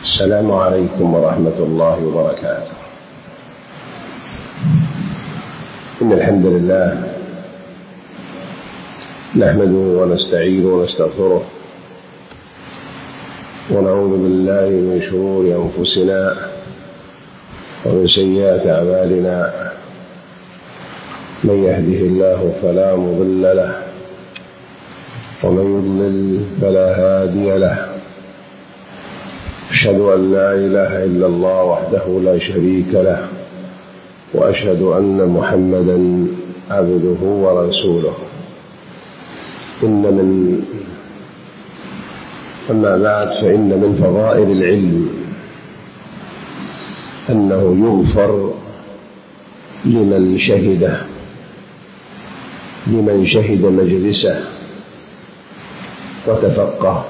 السلام عليكم ورحمة الله وبركاته. إن الحمد لله نحمده ونستعينه ونستغفره ونعوذ بالله من شرور أنفسنا ومن سيئات أعمالنا. من يهده الله فلا مضل له ومن يضلل فلا هادي له. أشهد أن لا إله إلا الله وحده لا شريك له وأشهد أن محمدا عبده ورسوله. أما بعد، فإن من فضائل العلم أنه يغفر لمن شهد مجلسه وتفقه،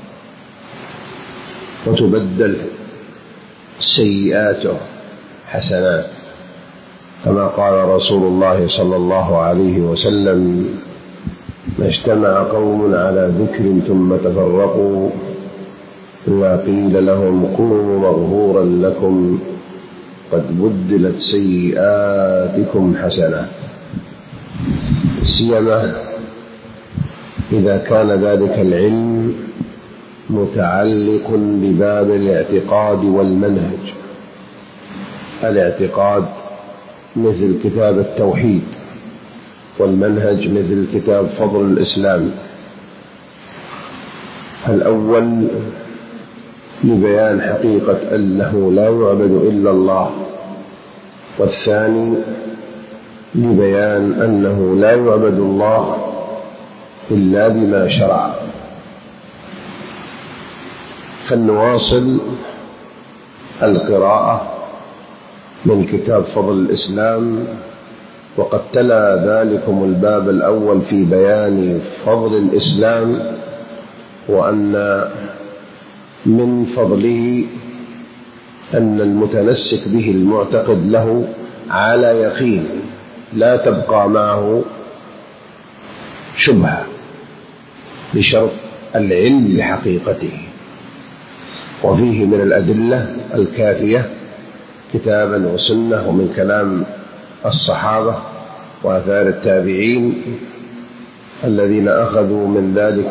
وتبدل سيئاته حسنات، كما قال رسول الله صلى الله عليه وسلم: ما اجتمع قوم على ذكر ثم تفرقوا إلا قيل لهم قوموا مغفورا لكم قد بدلت سيئاتكم حسنات. سيما إذا كان ذلك العلم متعلق بباب الاعتقاد والمنهج. الاعتقاد مثل كتاب التوحيد، والمنهج مثل كتاب فضل الإسلام. الأول لبيان حقيقة أنه لا يعبد إلا الله، والثاني لبيان أنه لا يعبد الله إلا بما شرع. فلنواصل القراءة من كتاب فضل الإسلام، وقد تلا ذلكم الباب الأول في بيان فضل الإسلام، وأن من فضله أن المتمسك به المعتقد له على يقين لا تبقى معه شبهة، بشرط العلم بحقيقته. وفيه من الأدلة الكافية كتابا وسنة، ومن كلام الصحابة وآثار التابعين الذين أخذوا من ذلك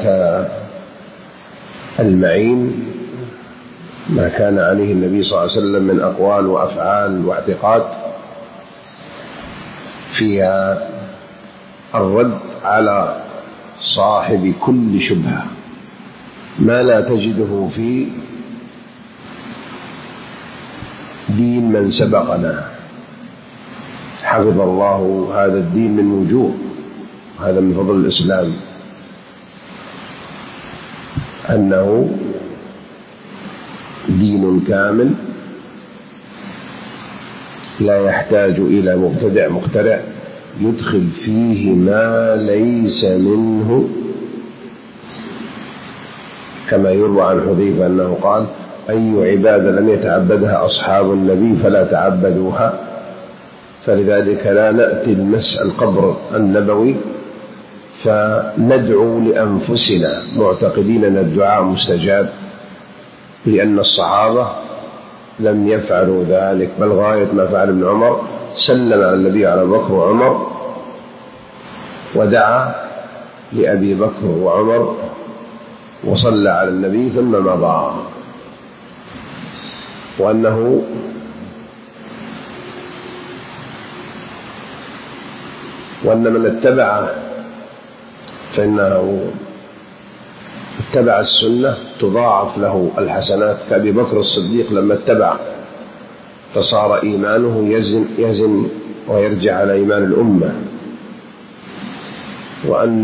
المعين ما كان عليه النبي صلى الله عليه وسلم من أقوال وأفعال واعتقاد، فيها الرد على صاحب كل شبهة، ما لا تجده في دين من سبقنا. حفظ الله هذا الدين من وجوه، هذا من فضل الإسلام، أنه دين كامل لا يحتاج إلى مبتدع مخترع يدخل فيه ما ليس منه، كما يروى عن حذيفة أنه قال: أي عبادة لم يتعبدها أصحاب النبي فلا تعبدوها. فلذلك لا نأتي المس القبر النبوي فندعو لأنفسنا معتقدين أن الدعاء مستجاب، لأن الصحابة لم يفعلوا ذلك، بل غاية ما فعل ابن عمر سلم على النبي على بكر وعمر، ودعا لأبي بكر وعمر وصلى على النبي ثم مضى. وأن من اتبع فإنه اتبع السنة تضاعف له الحسنات، كأبي بكر الصديق لما اتبع فصار إيمانه يزن ويرجع على إيمان الأمة. وأن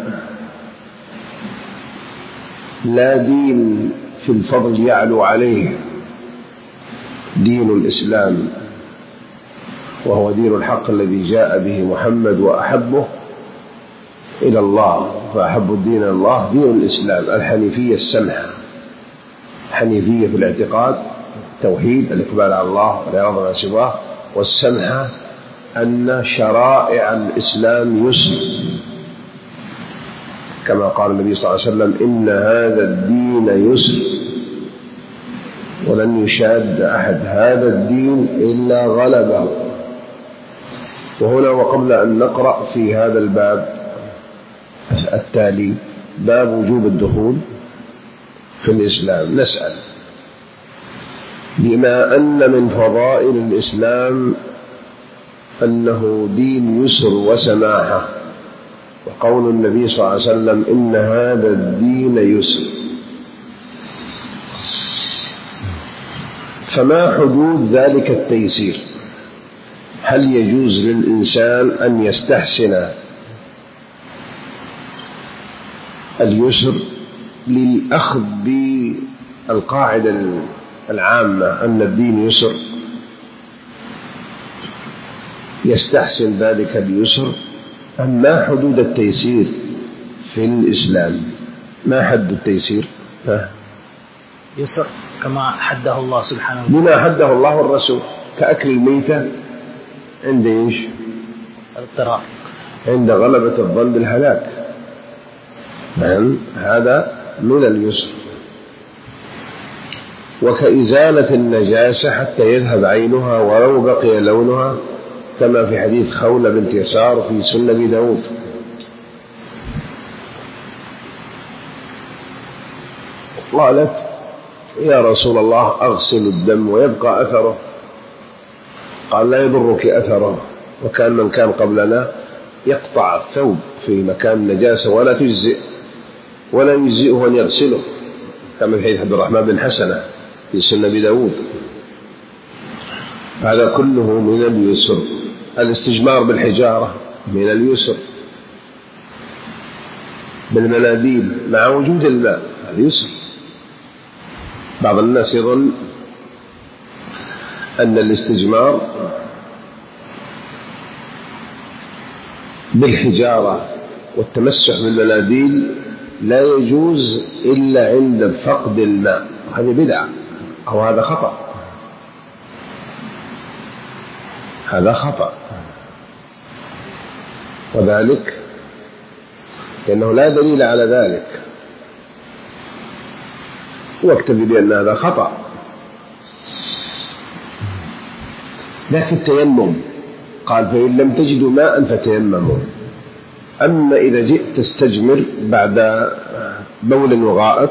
لا دين في الفضل يعلو عليه دين الإسلام، وهو دين الحق الذي جاء به محمد، وأحبه إلى الله، فأحب الدين إلى الله دين الإسلام، الحنيفية السمحة، حنيفية في الاعتقاد، توحيد الإقبال على الله والإعراض عن سواه، والسمحة أن شرائع الإسلام يسر، كما قال النبي صلى الله عليه وسلم: إن هذا الدين يسر ولن يشاد أحد هذا الدين إلا غلبه. وهنا وقبل أن نقرأ في هذا الباب التالي، باب وجوب الدخول في الإسلام، نسأل: بما أن من فضائل الإسلام أنه دين يسر وسماحة، وقول النبي صلى الله عليه وسلم: إن هذا الدين يسر، فما حدود ذلك التيسير؟ هل يجوز للإنسان أن يستحسن اليسر للأخذ بالقاعدة العامة أن الدين يسر، يستحسن ذلك اليسر، أم ما حدود التيسير في الإسلام؟ ما حد التيسير؟ يسر كما حده الله سبحانه وتعالى، بما حده الله والرسول، كأكل الميتة عند إيش؟ الاضطرار، عند غلبة الظن بالهلاك. نعم، هذا من اليسر. وكإزالة النجاسة حتى يذهب عينها ولو بقي لونها، كما في حديث خولة بنت يسار في سنن أبي داود. قالت: يا رسول الله، أغسل الدم ويبقى أثره. قال: لا يضرك أثره. وكان من كان قبلنا يقطع الثوب في مكان النجاسة ولا يجزئه أن يغسله، كما في حديث عبد الرحمن بن حسنة في سنن أبي داود. هذا كله من اليسر. الاستجمار بالحجارة من اليسر، بالمناديل مع وجود الماء اليسر. بعض الناس يظن أن الاستجمار بالحجارة والتمسح بالمناديل لا يجوز إلا عند فقد الماء، هذه بدعة أو هذا خطأ. هذا خطأ، وذلك لأنه لا دليل على ذلك، واكتفي بأن هذا خطأ. لكن التيمم قال: فإن لم تجدوا ماء فتيمموا. أما إذا جئت تستجمر بعد بول وغائط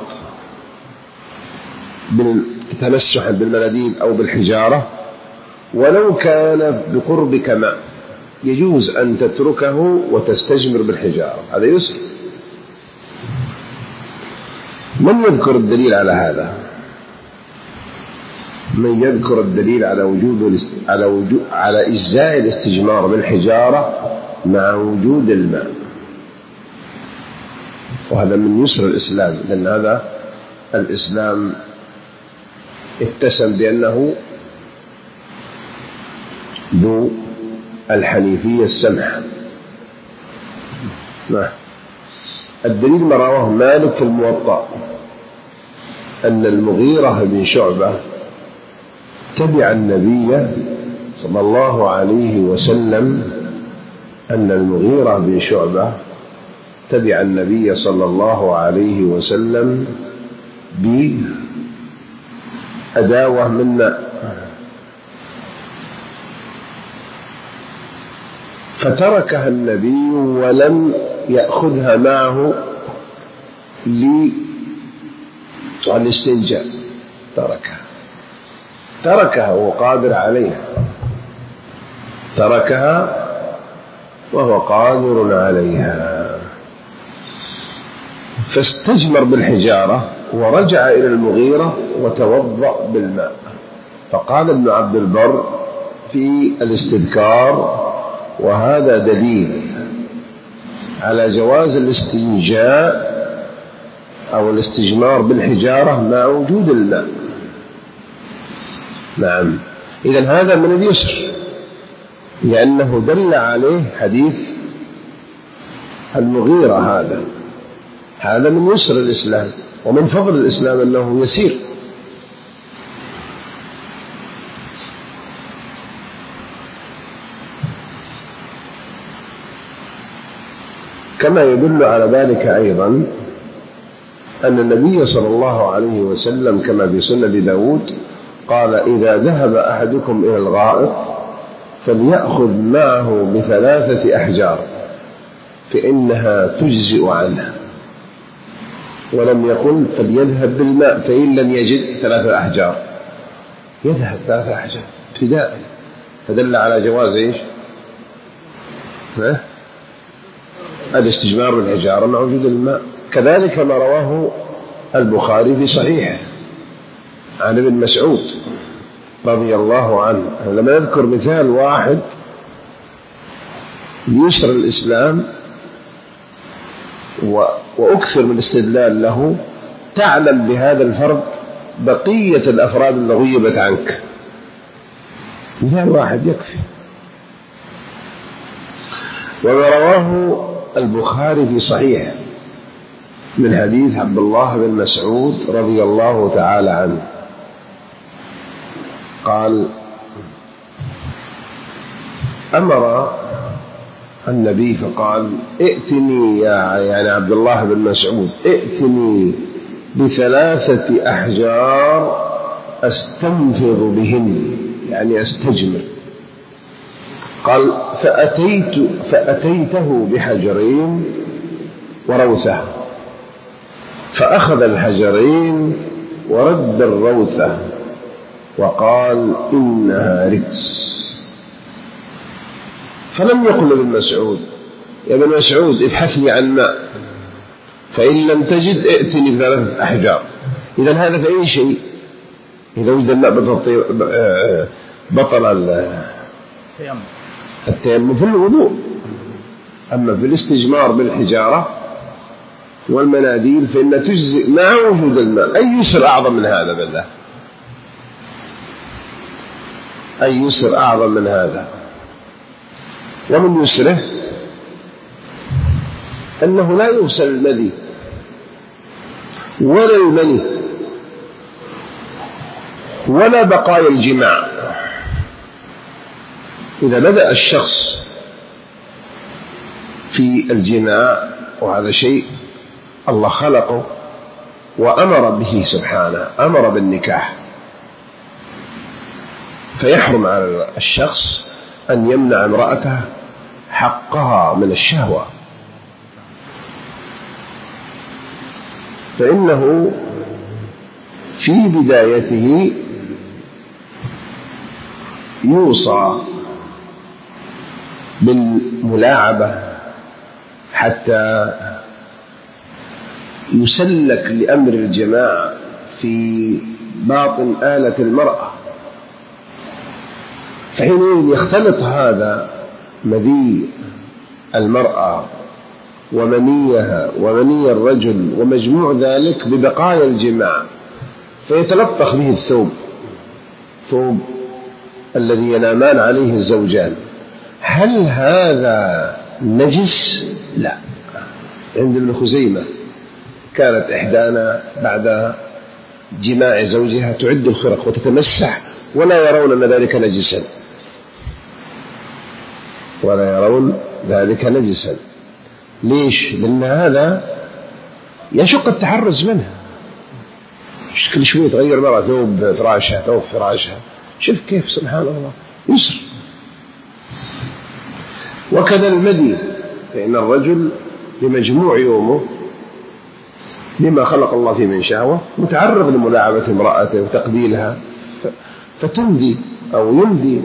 تتمسحا بالمناديل أو بالحجارة ولو كان بقربك ماء، يجوز أن تتركه وتستجمر بالحجارة، هذا يسر. من يذكر الدليل على هذا؟ من يذكر الدليل على إجزاء الاستجمار بالحجارة مع وجود الماء؟ وهذا من يسر الإسلام، لأن هذا الإسلام اتسم بأنه ذو الحنيفية السمحة. الدليل ما رواه مالك في الموطأ أن المغيرة بن شعبة تبع النبي صلى الله عليه وسلم، أن المغيرة بن شعبة تبع النبي صلى الله عليه وسلم بأداوة من ماء، فتركها النبي ولم يأخذها معه للاستنجاء، تركها وهو قادر عليها، تركها وهو قادر عليها، فاستجمر بالحجارة ورجع إلى المغيرة وتوضأ بالماء. فقال ابن عبد البر في الاستذكار: وهذا دليل على جواز الاستنجاء أو الاستجمار بالحجارة مع وجود الماء. نعم، إذن هذا من اليسر، لأنه دل عليه حديث المغيرة. هذا من يسر الإسلام ومن فضل الإسلام أنه يسير. كما يدل على ذلك أيضا أن النبي صلى الله عليه وسلم كما في سنن داود قال: إذا ذهب أحدكم إلى الغائط فليأخذ معه ب3 أحجار فإنها تجزئ عنه، ولم يقل فليذهب بالماء فإن لم يجد 3 أحجار، يذهب 3 أحجار ابتداء، فدل على جواز إيش؟ الاستجمار بالحجارة مع وجود الماء. كذلك ما رواه البخاري في صحيحه عن ابن مسعود رضي الله عنه. لما نذكر مثال واحد ليسر الإسلام وأكثر من الاستدلال له، تعلم بهذا الفرد بقية الأفراد اللي غيبت عنك. مثال واحد يكفي. وما رواه البخاري في صحيحه من حديث عبد الله بن مسعود رضي الله تعالى عنه قال: أمر النبي فقال: ائتني يعني عبد الله بن مسعود ائتني ب3 أحجار أستنفض بهن، يعني أستجمر. قال: فأتيته بحجرين وروثة، فأخذ الحجرين ورد الروثة وقال: إنها رجس. فلم يقل ابن مسعود: يا ابن مسعود ابحث لي عن ماء، فإن لم تجد ائتني ب3 أحجار. إذا هذا في أي شيء، إذا وجد الماء بطل التيمم في الوضوء. أما في الاستجمار بالحجارة والمناديل فإن تجزئ مع وجود الماء. أي يسر أعظم من هذا بالله؟ أي يسر أعظم من هذا؟ ومن يسره أنه لا يغسل المذي ولا المني ولا بقايا الجماع. إذا بدأ الشخص في الجماع، وهذا شيء الله خلقه وأمر به سبحانه، أمر بالنكاح، فيحرم على الشخص أن يمنع امرأته حقها من الشهوة، فإنه في بدايته يوصى بالملاعبة حتى يسلك لأمر الجماع في باطن آلة المرأة، فحينئذ يختلط هذا مذي المرأة ومنيها ومني الرجل ومجموع ذلك ببقايا الجماع، فيتلطخ به ثوب الذي ينامان عليه الزوجان. هل هذا نجس؟ لا. عند ابن خزيمة كانت إحدانا بعد جماع زوجها تعد الخرق وتتمسح ولا يرون أن ذلك نجسا، ولا يرون ذلك نجسا. ليش؟ لأن هذا يشق التحرز منه. كل شوية تغير مرة ثوب فراشها، شوف كيف سبحان الله يسر. وكذا المدي، فإن الرجل بمجموع يومه لما خلق الله فيه من شهوة متعرض لملاعبة امرأته وتقبيلها فتمضي أو يمضي.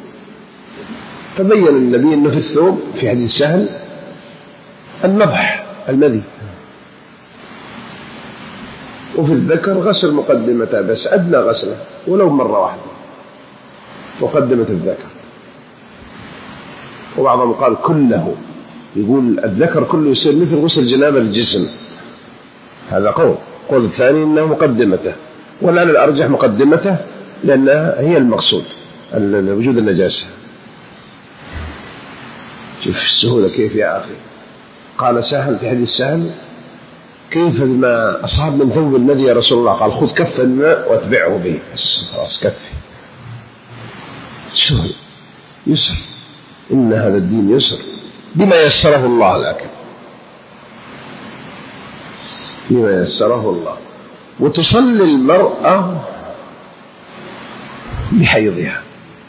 فبين النبي أنه في الثوب في حديث سهل النضح المذي، وفي الذكر غسل مقدمته بس أدنى غسله ولو مرة واحدة مقدمة الذكر. وبعضهم قال كله، يقول الذكر كله يصير مثل غسل جنابة الجسم، هذا قول الثاني إنه مقدمته، والآن الأرجح مقدمته لأنها هي المقصود وجود النجاسة. شوف السهولة كيف يا أخي. قال سهل في حديث سهل كيف بما أصاب من ثوب النبي يا رسول الله؟ قال خذ كف الماء واتبعه به، خلاص كفي. سهل يسر، إن هذا الدين يسر بما يسره الله لك. بما يسره الله. وتصلي المرأة بحيضها،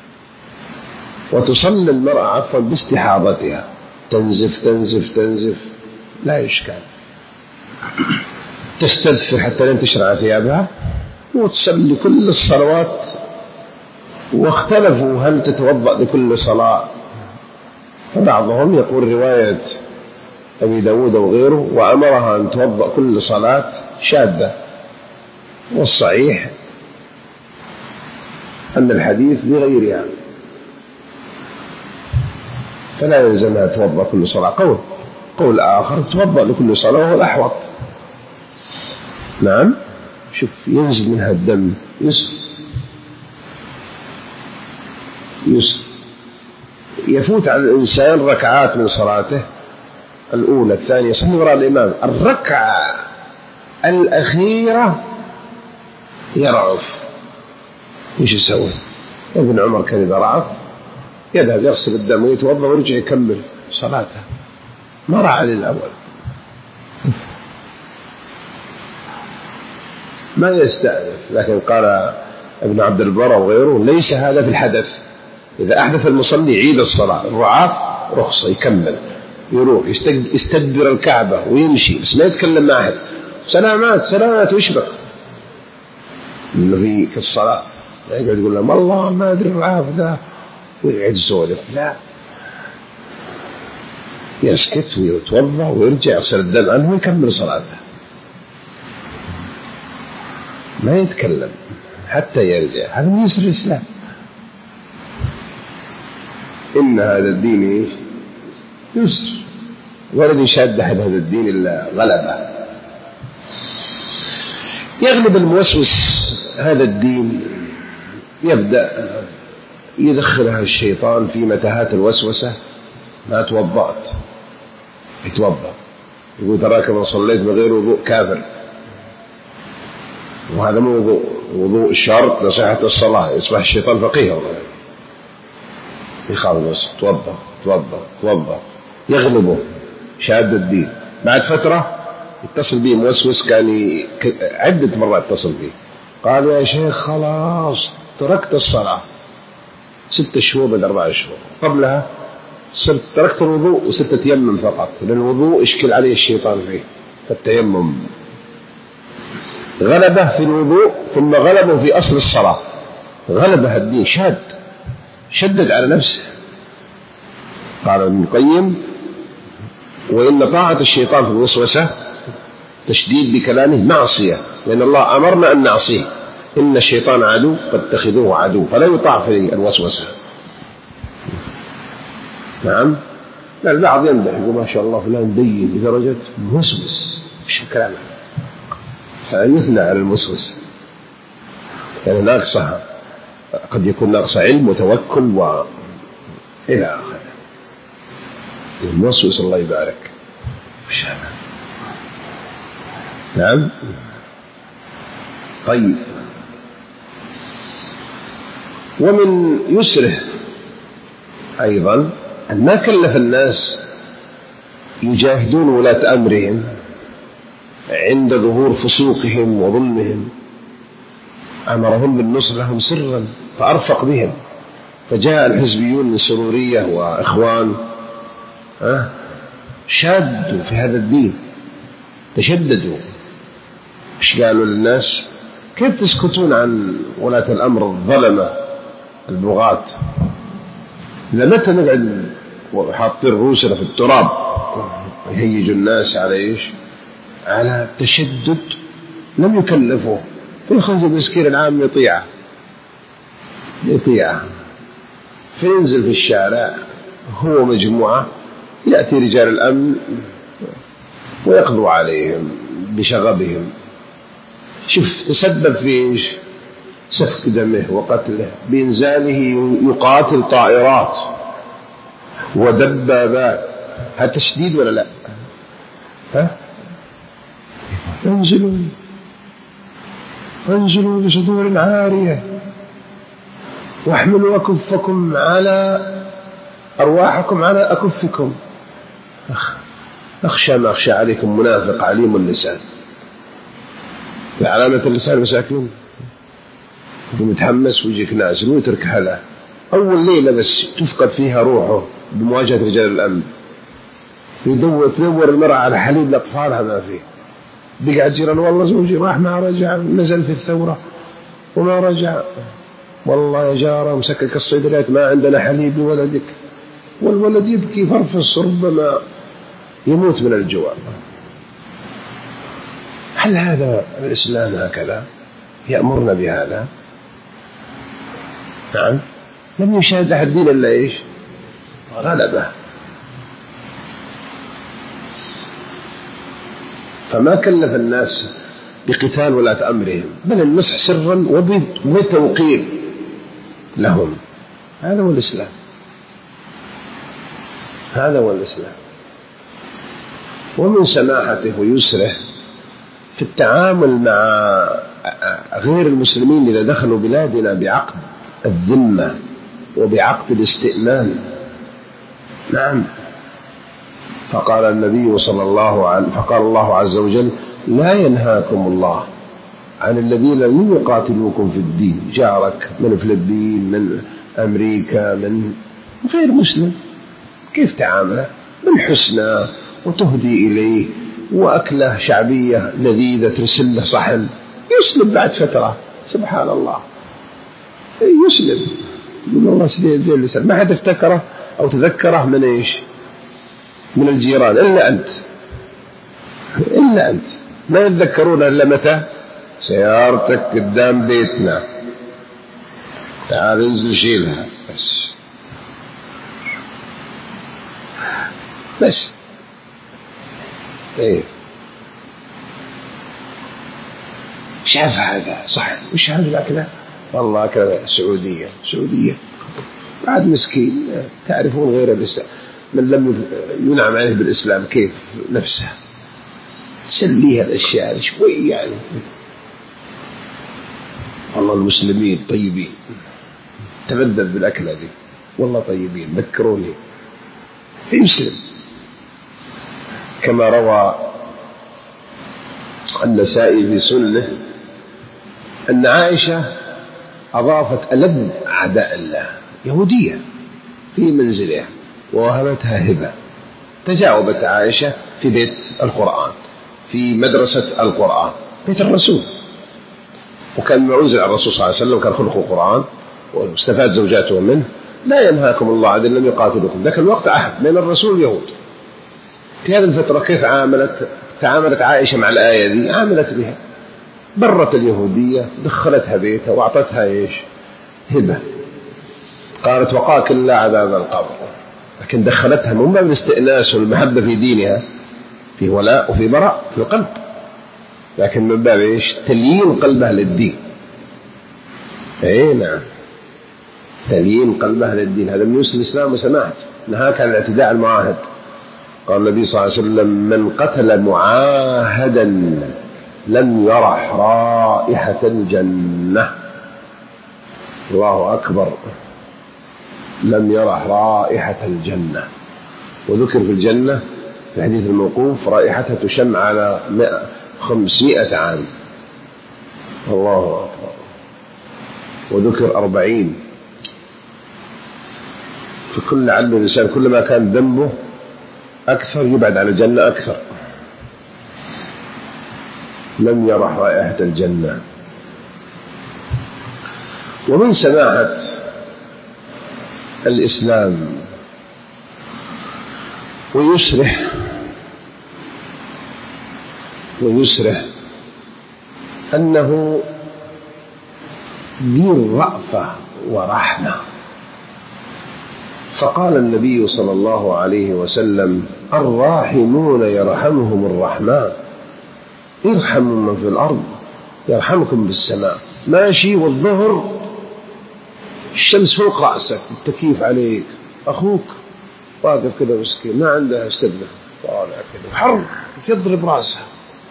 وتصلي المرأة عفوا باستحاضتها، تنزف تنزف تنزف لا إشكال، تستدفر حتى لن تشرع ثيابها وتصلي كل الصلوات. واختلفوا هل تتوضأ لكل صلاة، فبعضهم يقول رواية أبي داود وغيره وأمرها أن توضأ كل صلاة شاذة، والصحيح أن الحديث بغيرها، فلا يلزمها توضأ كل صلاة. قول آخر توضأ لكل صلاة وهو الأحوط. نعم، شوف ينزل منها الدم يسر يفوت على الإنسان ركعات من صلاته الأولى الثانية، يصلي وراء الإمام، الركعة الأخيرة يرعف، إيش يسوي؟ ابن عمر كان إذا رعف يذهب يغسل الدم ويتوضأ ويرجع يكمل صلاته، ما رعى للأول، ما يستأنف. لكن قال ابن عبد البر وغيره ليس هذا في الحدث، إذا أحدث المصلي يعيد الصلاة، الرعاف رخصة يكمل، يروح يستدبر الكعبة ويمشي، بس ما يتكلم مع أحد، سلامات سلامات ويشبك إنه في الصلاة، يقعد يقول لهم الله ما أدري الرعاف ذا ويقعد يسولف، لا، يسكت ويتوضأ ويرجع يغسل الدم عنه ويكمل صلاته، ما يتكلم حتى يرجع. هذا من يسر الإسلام. إن هذا الدين يسر، ولن يشاد أحد هذا الدين إلا غلبه. يغلب الموسوس هذا الدين، يبدأ يدخلها الشيطان في متاهات الوسوسة. ما توضأت، يتوضأ، يقول تراك من صليت بغير وضوء كافر، وهذا مو وضوء الشرط لصحة الصلاة، يصبح الشيطان فقيه يخاف بس توضأ توضأ توضأ، يغلبه شاد الدين. بعد فترة اتصل به موسوس، كان عدة مرات اتصل به، قال يا شيخ خلاص تركت الصلاة 6 شهور بعد 4 شهور، قبلها صرت تركت الوضوء وصرت أتيمم فقط، لأن الوضوء يشكل عليه الشيطان فيه، فالتيمم غلبه في الوضوء، ثم غلبه في أصل الصلاة، غلبه الدين، شدد على نفسه. قال ابن القيم وإن طاعة الشيطان في الوسوسة تشديد بكلامه معصية، لأن الله أمرنا أن نعصيه، إن الشيطان عدو فاتخذوه عدو، فلا يطاع في الوسوسة. نعم، لا البعض يمدح يقول ما شاء الله فلان دين بدرجة موسوس، إيش الكلام، فيثنى على الموسوس، يعني ناقصها، قد يكون ناقص علم وتوكل إلى آخره. الموسوس الله يبارك وش هذا؟ نعم. طيب، ومن يسره أيضا أن ما كلف الناس يجاهدون ولاة أمرهم عند ظهور فسوقهم وظلمهم، أمرهم بالنصر لهم سرا فأرفق بهم، فجاء الحزبيون من سرورية وإخوان شادوا في هذا الدين، تشددوا. إيش قالوا للناس؟ كيف تسكتون عن ولاة الأمر الظلمة البغاة؟ لمتى نقعد وحاطين رؤوسنا في التراب يهيج الناس على إيش؟ على التشدد. لم يكلفوا، فيخرج المسكين العام يطيعه، فينزل في الشارع هو مجموعة، يأتي رجال الأمن ويقضوا عليهم بشغبهم. شوف تسبب في إيش؟ سفك دمه وقتله، بإنزاله يقاتل طائرات ودبابات. هذا تشديد ولا لا؟ انزلوا بصدور عارية واحملوا أكفكم على أرواحكم على أكفكم، أخشى ما أخشى عليكم منافق عليم اللسان. علامة اللسان مساكين متحمس ويجيك نازل ويترك هلا أول ليلة بس تفقد فيها روحه بمواجهة رجال الأمن، تدور المرأة على حليب لأطفالها ما فيه، بقعد جيران والله زوجي راح ما رجع، نزل في الثورة وما رجع، والله يا جارة مسكك الصيدليات ما عندنا حليب لولدك، والولد يبكي فرفص ربما يموت من الجوع. هل هذا الإسلام هكذا يأمرنا بهذا؟ نعم، لم يشاهد أحد دين إلا إيش؟ غلبه. فما كلف الناس بقتال ولاة أمرهم، بل النصح سرا وبتوقير لهم. هذا هو الإسلام، هذا هو الإسلام. ومن سماحته ويسره في التعامل مع غير المسلمين إذا دخلوا بلادنا بعقد الذمة وبعقد الاستئمان. نعم، فقال النبي صلى الله عليه وسلم، فقال الله عز وجل: لا ينهاكم الله عن الذين لم يقاتلوكم في الدين، جارك من فلبين من أمريكا من غير مسلم، كيف تعامله؟ بالحسنى وتهدي إليه وأكله شعبية لذيذة، ترسل له صحن، يسلم بعد فترة، سبحان الله يسلم، يقول الله زي اللسان، ما حد افتكره أو تذكره من إيش؟ من الجيران، إلا أنت، إلا أنت، ما يتذكرون إلا متى؟ سيارتك قدام بيتنا، تعال انزل شيلها بس ايه. شاف هذا صح، وش هذا الأكلة؟ والله كذا سعودية بعد مسكين، تعرفون غير الإسلام من لم ينعم عليه بالإسلام كيف نفسه تسليها الأشياء شوي يعني. والله المسلمين طيبين، تبدل بالأكلة دي، والله طيبين، ذكروني في مسلم. كما روى النسائي في سننه أن عائشة أضافت ألد أعداء الله يهودية في منزلها ووهبتها هبة. تجاوبت عائشة في بيت القرآن، في مدرسة القرآن، بيت الرسول، وكان ما أنزل على الرسول صلى الله عليه وسلم كان خلق القرآن واستفاد زوجاته منه. لا ينهاكم الله عن الذين لم يقاتلوكم، ذاك الوقت عهد بين الرسول واليهود. في هذه الفترة كيف تعاملت عائشة مع الآية دي؟ عاملت بها، برت اليهودية، دخلتها بيتها وأعطتها إيش؟ هبة. قالت: وقاك الله عذاب القبر، لكن دخلتها من باب الاستئناس والمحبة في دينها، في ولاء وفي براء في القلب، لكن من باب إيش؟ تليين قلبها للدين. أي نعم، تليين قلبها للدين. هذا من يسر الإسلام وسماحته. نهاك عن الاعتداء المعاهد. قال النبي صلى الله عليه وسلم: من قتل معاهدا لم يرح رائحة الجنة. الله أكبر، لم يرح رائحة الجنة. وذكر في الجنة في الحديث الموقوف رائحتها تشم على 500 عام. الله أكبر. وذكر 40. فكل لعل الإنسان كلما كان ذنبه أكثر يبعد عن الجنة أكثر. لم يرح رائحة الجنة. ومن سماحة الإسلام ويسره أنه دين رأفة ورحمة. فقال النبي صلى الله عليه وسلم: الراحمون يرحمهم الرحمن، ارحموا من في الأرض يرحمكم بالسماء. ماشي والظهر الشمس فوق رأسك، التكييف عليك، أخوك واقف كذا مسكين ما عنده استبنى، طالع كذا حر يضرب رأسه،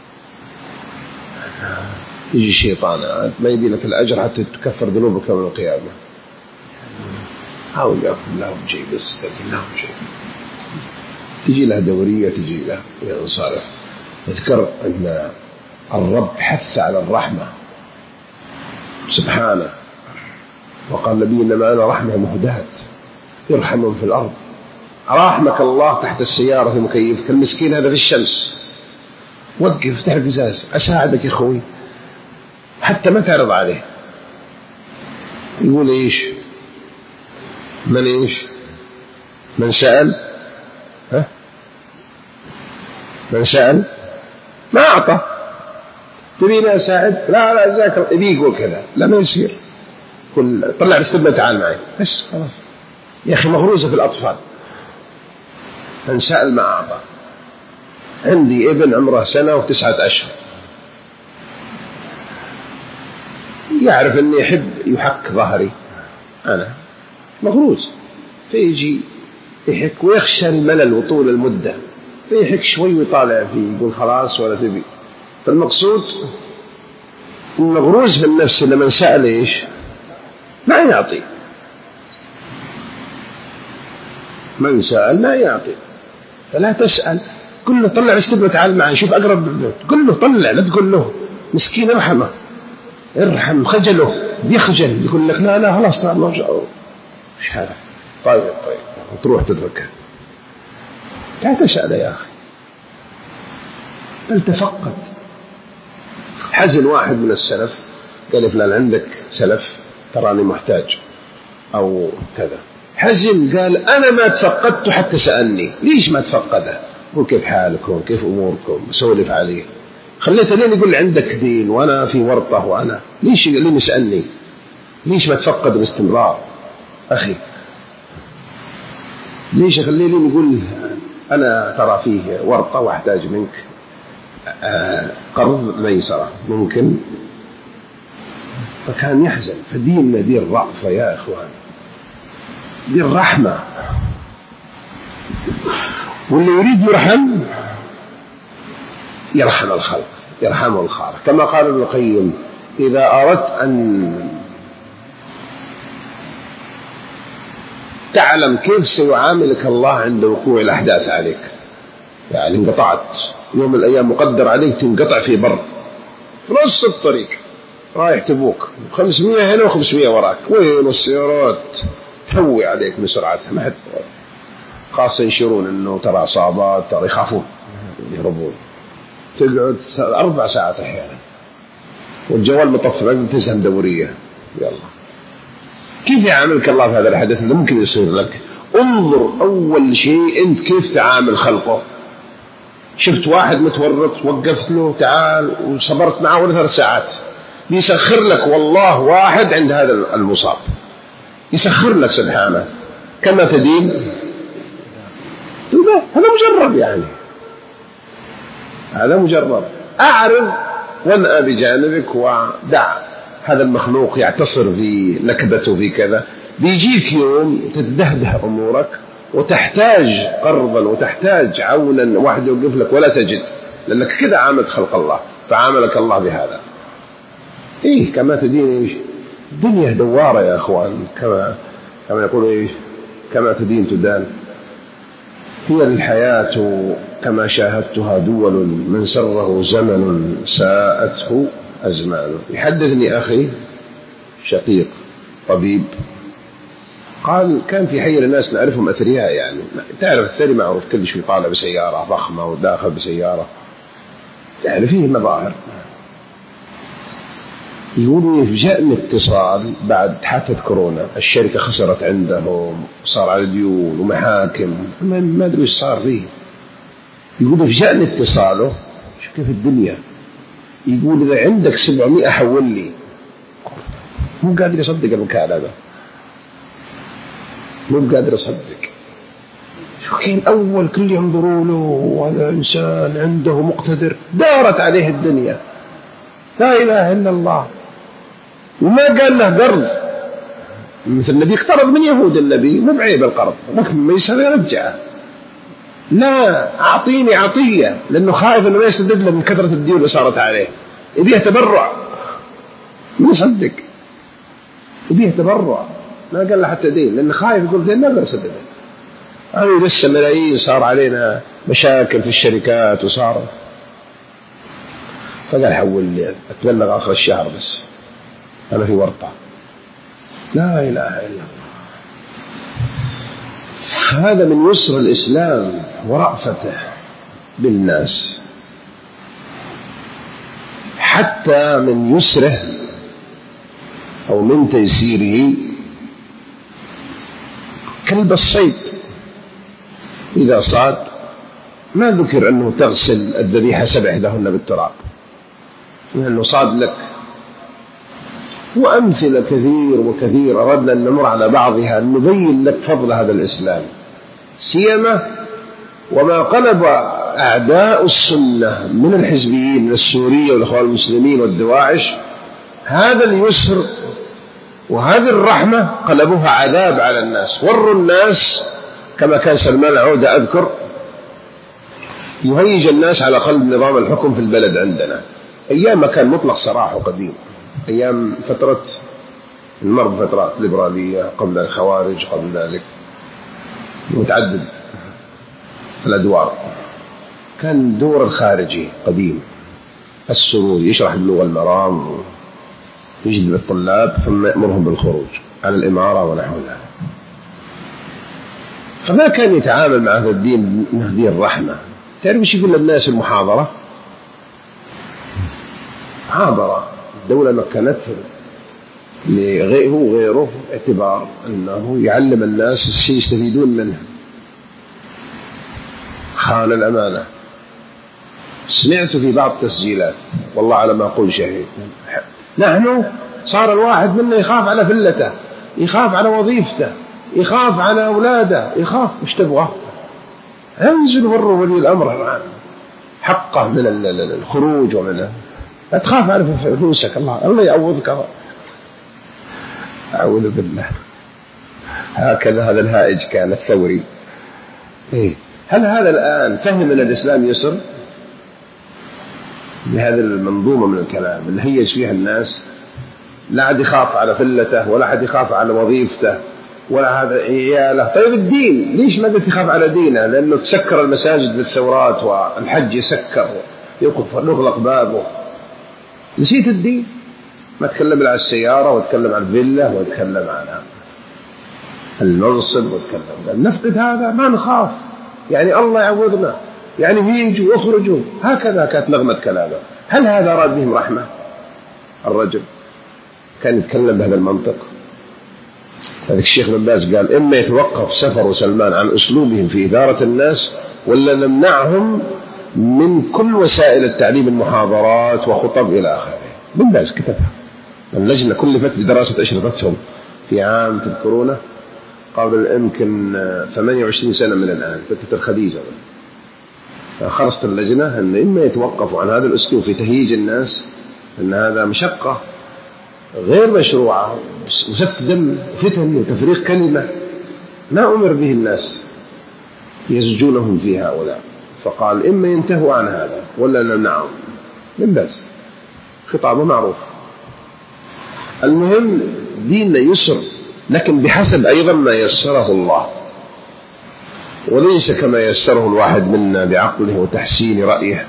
يجي الشيطان ما يبي لك الأجر حتى تكفر ذنوبك يوم القيامة. حاول يأكل لهم شيء بس، تأكل لهم شيء، تجي له دورية، تجي له ينصرف. اذكر أن الرب حث على الرحمة سبحانه، وقال النبي إنما أنا رحمة مهداة، ارحم من في الأرض. رحمك الله تحت السيارة في مكيفك، المسكين هذا في الشمس، وقف تحت القزاز أساعدك يا أخوي، حتى ما تعرض عليه. يقول إيش؟ من سأل من سأل ما أعطى. تبيني أساعد؟ لا جزاك الله. يقول كذا، لا ما يصير. طلع الاستبناء تعال معي بس خلاص. يا أخي مغروزة في الأطفال. من سأل ما أعطى. عندي ابن عمره 1 و9 أشهر، يعرف أني يحب يحك ظهري، أنا مغروز، فيجي يحك ويخشى الملل وطول المدة، فيحك شوي ويطالع فيه يقول خلاص ولا تبي. فالمقصود المغروز في النفس لمن سأل إيش ما يعطي، من سأل ما يعطي. فلا تسأل، قل له طلع استبنى تعال معي شوف أقرب منه، قل له طلع، لا تقول له مسكين ارحمه، ارحم خجله، يخجل يقول لك لا خلاص تعال مش هذا. طيب وتروح تتركه. لا تسأل يا أخي، بل تفقد. حزن واحد من السلف قال فلان عندك سلف تراني محتاج أو كذا، حزن قال أنا ما تفقدت حتى سألني. ليش ما تفقده؟ وكيف حالكم كيف أموركم سولف عليه، خليته لين يقول عندك دين وأنا في ورطة، وأنا ليش لين يسألني؟ ليش ما تفقد باستمرار أخي؟ ليش أخليه لين يقول أنا ترى فيه ورطة وأحتاج منك قرض ميسرة ممكن؟ فكان يحزن. فديننا دين رأفة يا إخوان، دين رحمة، واللي يريد يرحم الخلق، يرحمه الخالق. كما قال ابن القيم إذا أردت أن تعلم كيف سيعاملك الله عند وقوع الأحداث عليك، يعني انقطعت يوم من الأيام مقدر عليك تنقطع في بر في نص الطريق رايح تبوك، 500 هنا و500 وراك، وين السيارات تهوي عليك من سرعتها، ما حد خاصة ينشرون أنه ترى عصابات، ترى يخافون يهربون، تقعد 4 ساعات أحيانا والجوال مطفى تزهم دورية. يلا كيف يعاملك الله في هذا الحدث اللي ممكن يصير لك؟ انظر أول شيء أنت كيف تعامل خلقه. شفت واحد متورط وقفت له تعال وصبرت معه 3 ساعات، يسخر لك والله واحد عند هذا المصاب، يسخر لك سبحانه. كما تدين هذا مجرب، يعني هذا مجرب. أعرض وانأى بجانبك ودع هذا المخلوق يعتصر في نكبته في كذا. بيجيك يوم تتدهده أمورك وتحتاج قرضا وتحتاج عونا، واحد يوقف لك ولا تجد، لأنك كذا عاملت خلق الله، فعاملك الله بهذا. كما تدين إيش؟ الدنيا دوارة يا أخوان، كما يقول إيش؟ كما تدين تدان. هي الحياة كما شاهدتها دول، من سره زمن ساءته أزمان. يحدثني أخي شقيق طبيب قال كان في حي الناس نعرفهم أثرياء، يعني تعرف الثري معروف، كل شيء طالع بسيارة ضخمة وداخل بسيارة، يعني فيه مظاهر. يقولوا يفجأني اتصال بعد حادثة كورونا، الشركة خسرت عندهم، صار على ديون ومحاكم، ما أدري إيش صار فيه. يقول يفجأني اتصاله، شو كيف الدنيا. يقول إذا عندك 700 حول لي. مو قادر يصدق المكان هذا، مو قادر يصدق. شو كان أول كل ينظروا له وهذا إنسان عنده مقتدر، دارت عليه الدنيا، لا إله إلا الله. وما قال له قرض، مثل النبي اقترض من يهود، النبي مو بعيب القرض، ما يسوي يرجعه، لا أعطيني عطية، لأنه خايف أنه ما يسدد له من كثرة الديون اللي صارت عليه. يبيه تبرع، ما يصدق، يبيه تبرع، ما قال له حتى دين، لأنه خايف يقول دين ما أقدر أسدده. أنا لسه ملايين صار علينا مشاكل في الشركات وصار. فقال حول لي أتبلغ آخر الشهر بس أنا في ورطة. لا إله إلا الله. هذا من يسر الإسلام ورأفته بالناس، حتى من يسره أو من تيسيره كلب الصيد إذا صاد ما ذكر أنه تغسل الذبيحة 7 إحداهن بالتراب، لأنه صاد لك. وأمثلة كثير وكثير أردنا أن نمر على بعضها نبين لك فضل هذا الإسلام، سيما وما قلب أعداء السنة من الحزبيين من السورية والإخوان المسلمين والدواعش. هذا اليسر وهذه الرحمة قلبوها عذاب على الناس، وروا الناس كما كان سلمان عودة أذكر يهيج الناس على قلب نظام الحكم في البلد عندنا أيام ما كان مطلق سراح وقديم، أيام فترة المر بفترات ليبرالية قبل الخوارج قبل ذلك متعدد الأدوار. كان دور الخارجي قديم السروري يشرح بلغة المرام ويجذب الطلاب ثم يأمرهم بالخروج على الإمارة ونحو ذلك. فما كان يتعامل مع هذا الدين بهذه الرحمة. تعرف ايش يقول للناس المحاضرة؟ محاضرة الدولة مكنته لغيره اعتبار أنه يعلم الناس الشيء يستفيدون منه. خان الأمانة. سمعت في بعض التسجيلات والله على ما أقول شهيد، نحن صار الواحد منا يخاف على فلته، يخاف على وظيفته، يخاف على أولاده، يخاف. مش تبغى انزل وروا ولي الأمر حقه من الخروج ومنه. لا تخاف على فلوسك، الله يعوضك. أعوذ بالله. هكذا هذا الهائج كان الثوري. هل هذا الآن فهم أن الإسلام يسر بهذه المنظومة من الكلام اللي هيج فيها الناس؟ لا أحد يخاف على فلته ولا أحد يخاف على وظيفته ولا هذا عياله. طيب الدين ليش ما قلت يخاف على دينه؟ لأنه تسكر المساجد بالثورات والحج يسكر يوقف نغلق بابه. نسيت الدين؟ ما تكلم على السيارة وتكلم عن الفيلا وتكلم عن المنصب وتكلم. نفقد هذا ما نخاف، يعني الله يعوضنا، يعني يجوا يخرجوا. هكذا كانت نغمة كلامه. هل هذا أراد بهم رحمة؟ الرجل كان يتكلم بهذا المنطق. هذا الشيخ بن باز قال إما يتوقف سفر سلمان عن أسلوبهم في إدارة الناس ولا نمنعهم من كل وسائل التعليم المحاضرات وخطب إلى آخره. بن باز كتبها. اللجنة كلفت بدراسة أشرطتهم في عام تذكرونه قبل يمكن 28 سنة من الآن، فترة الخديجة. فخرجت اللجنة أن إما يتوقفوا عن هذا الأسلوب في تهييج الناس، أن هذا مشقة غير مشروعة وسفك دم فتن وتفريق كلمة ما أمر به الناس يزجونهم في هؤلاء. فقال إما ينتهوا عن هذا ولا نمنعهم. من بس خطابه معروف. المهم ديننا يسر، لكن بحسب أيضا ما يسره الله، وليس كما يسره الواحد منا بعقله وتحسين رأيه،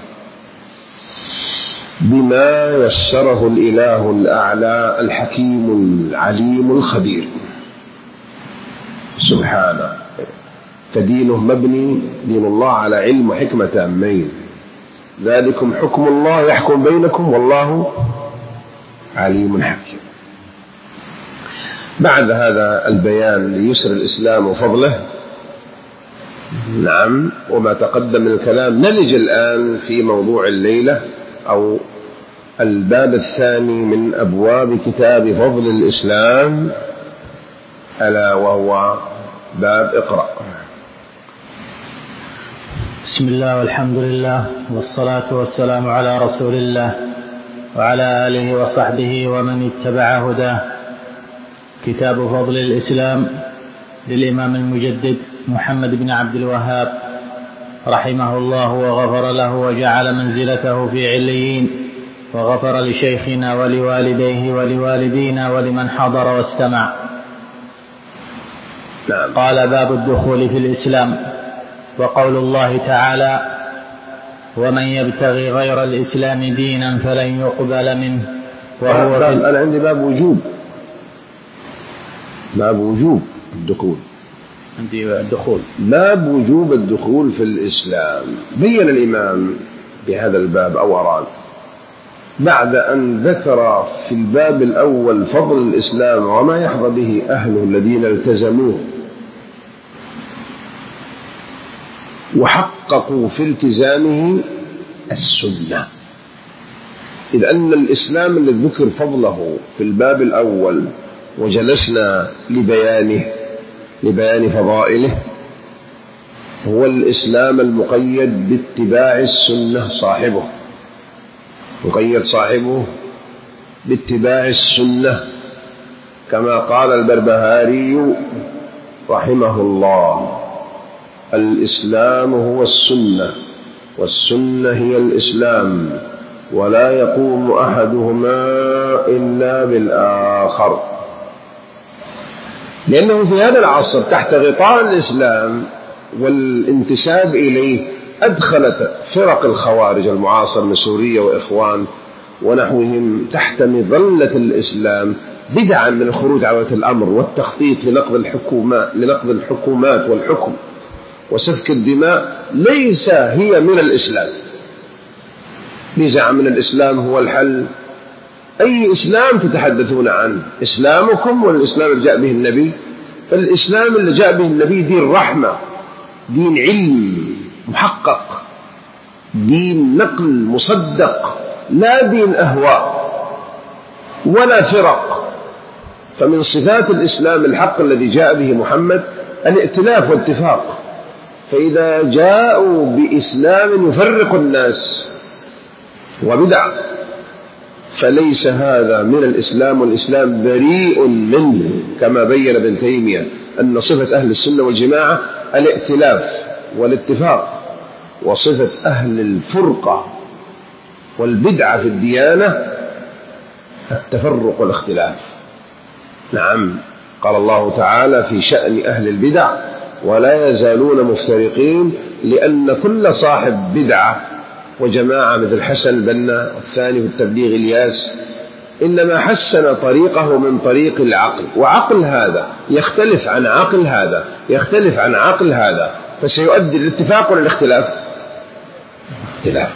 بما يسره الإله الأعلى الحكيم العليم الخبير سبحانه. فدينه مبني دين الله على علم وحكمة تامين. ذلكم حكم الله يحكم بينكم والله عليم حكيم. بعد هذا البيان ليسر الإسلام وفضله نعم وما تقدم من الكلام، نلج الآن في موضوع الليلة أو الباب الثاني من أبواب كتاب فضل الإسلام، ألا وهو باب اقرأ. بسم الله والحمد لله والصلاة والسلام على رسول الله وعلى آله وصحبه ومن اتبع هداه. كتاب فضل الإسلام للإمام المجدد محمد بن عبد الوهاب رحمه الله وغفر له وجعل منزلته في عليين، وغفر لشيخنا ولوالديه ولوالدينا ولمن حضر واستمع. قال: باب الدخول في الإسلام. وقول الله تعالى: ومن يبتغي غير الإسلام دينا فلن يقبل منه وهو أنا عندي باب وجوب الدخول. عندي الدخول باب وجوب الدخول في الإسلام. بين الإمام بهذا الباب أو أراد بعد أن ذكر في الباب الأول فضل الإسلام وما يحظى به أهله الذين التزموه وحققوا في التزامه السنة، إذ أن الإسلام الذي ذكر فضله في الباب الأول وجلسنا لبيان فضائله هو الإسلام المقيد باتباع السنة، مقيد صاحبه باتباع السنة، كما قال البربهاري رحمه الله: الإسلام هو السنة والسنة هي الإسلام، ولا يقوم أحدهما إلا بالآخر. لأنه في هذا العصر تحت غطاء الإسلام والانتساب إليه أدخلت فرق الخوارج المعاصر من سوريا وإخوان ونحوهم تحت مظلة الإسلام بدعا من الخروج على ولاة الأمر والتخطيط لنقض الحكومات والحكم وسفك الدماء، ليس هي من الإسلام. بزعم من الإسلام هو الحل. أي إسلام تتحدثون عنه؟ إسلامكم والإسلام اللي جاء به النبي؟ فالإسلام اللي جاء به النبي دين رحمة، دين علم محقق، دين نقل مصدق، لا دين أهواء ولا فرق. فمن صفات الإسلام الحق الذي جاء به محمد الائتلاف والاتفاق، فإذا جاءوا بإسلام يفرق الناس وبدع فليس هذا من الإسلام، والإسلام بريء منه، كما بين ابن تيمية أن صفة أهل السنة والجماعة الائتلاف والاتفاق، وصفة أهل الفرقة والبدعة في الديانة التفرق والاختلاف. نعم، قال الله تعالى في شأن أهل البدع: ولا يزالون مفترقين، لأن كل صاحب بدعة وجماعة مثل حسن البنا الثاني في التبليغ الياس إنما حسن طريقه من طريق العقل، وعقل هذا يختلف عن عقل هذا يختلف عن عقل هذا، فسيؤدي الاتفاق ولا الاختلاف؟ اختلاف.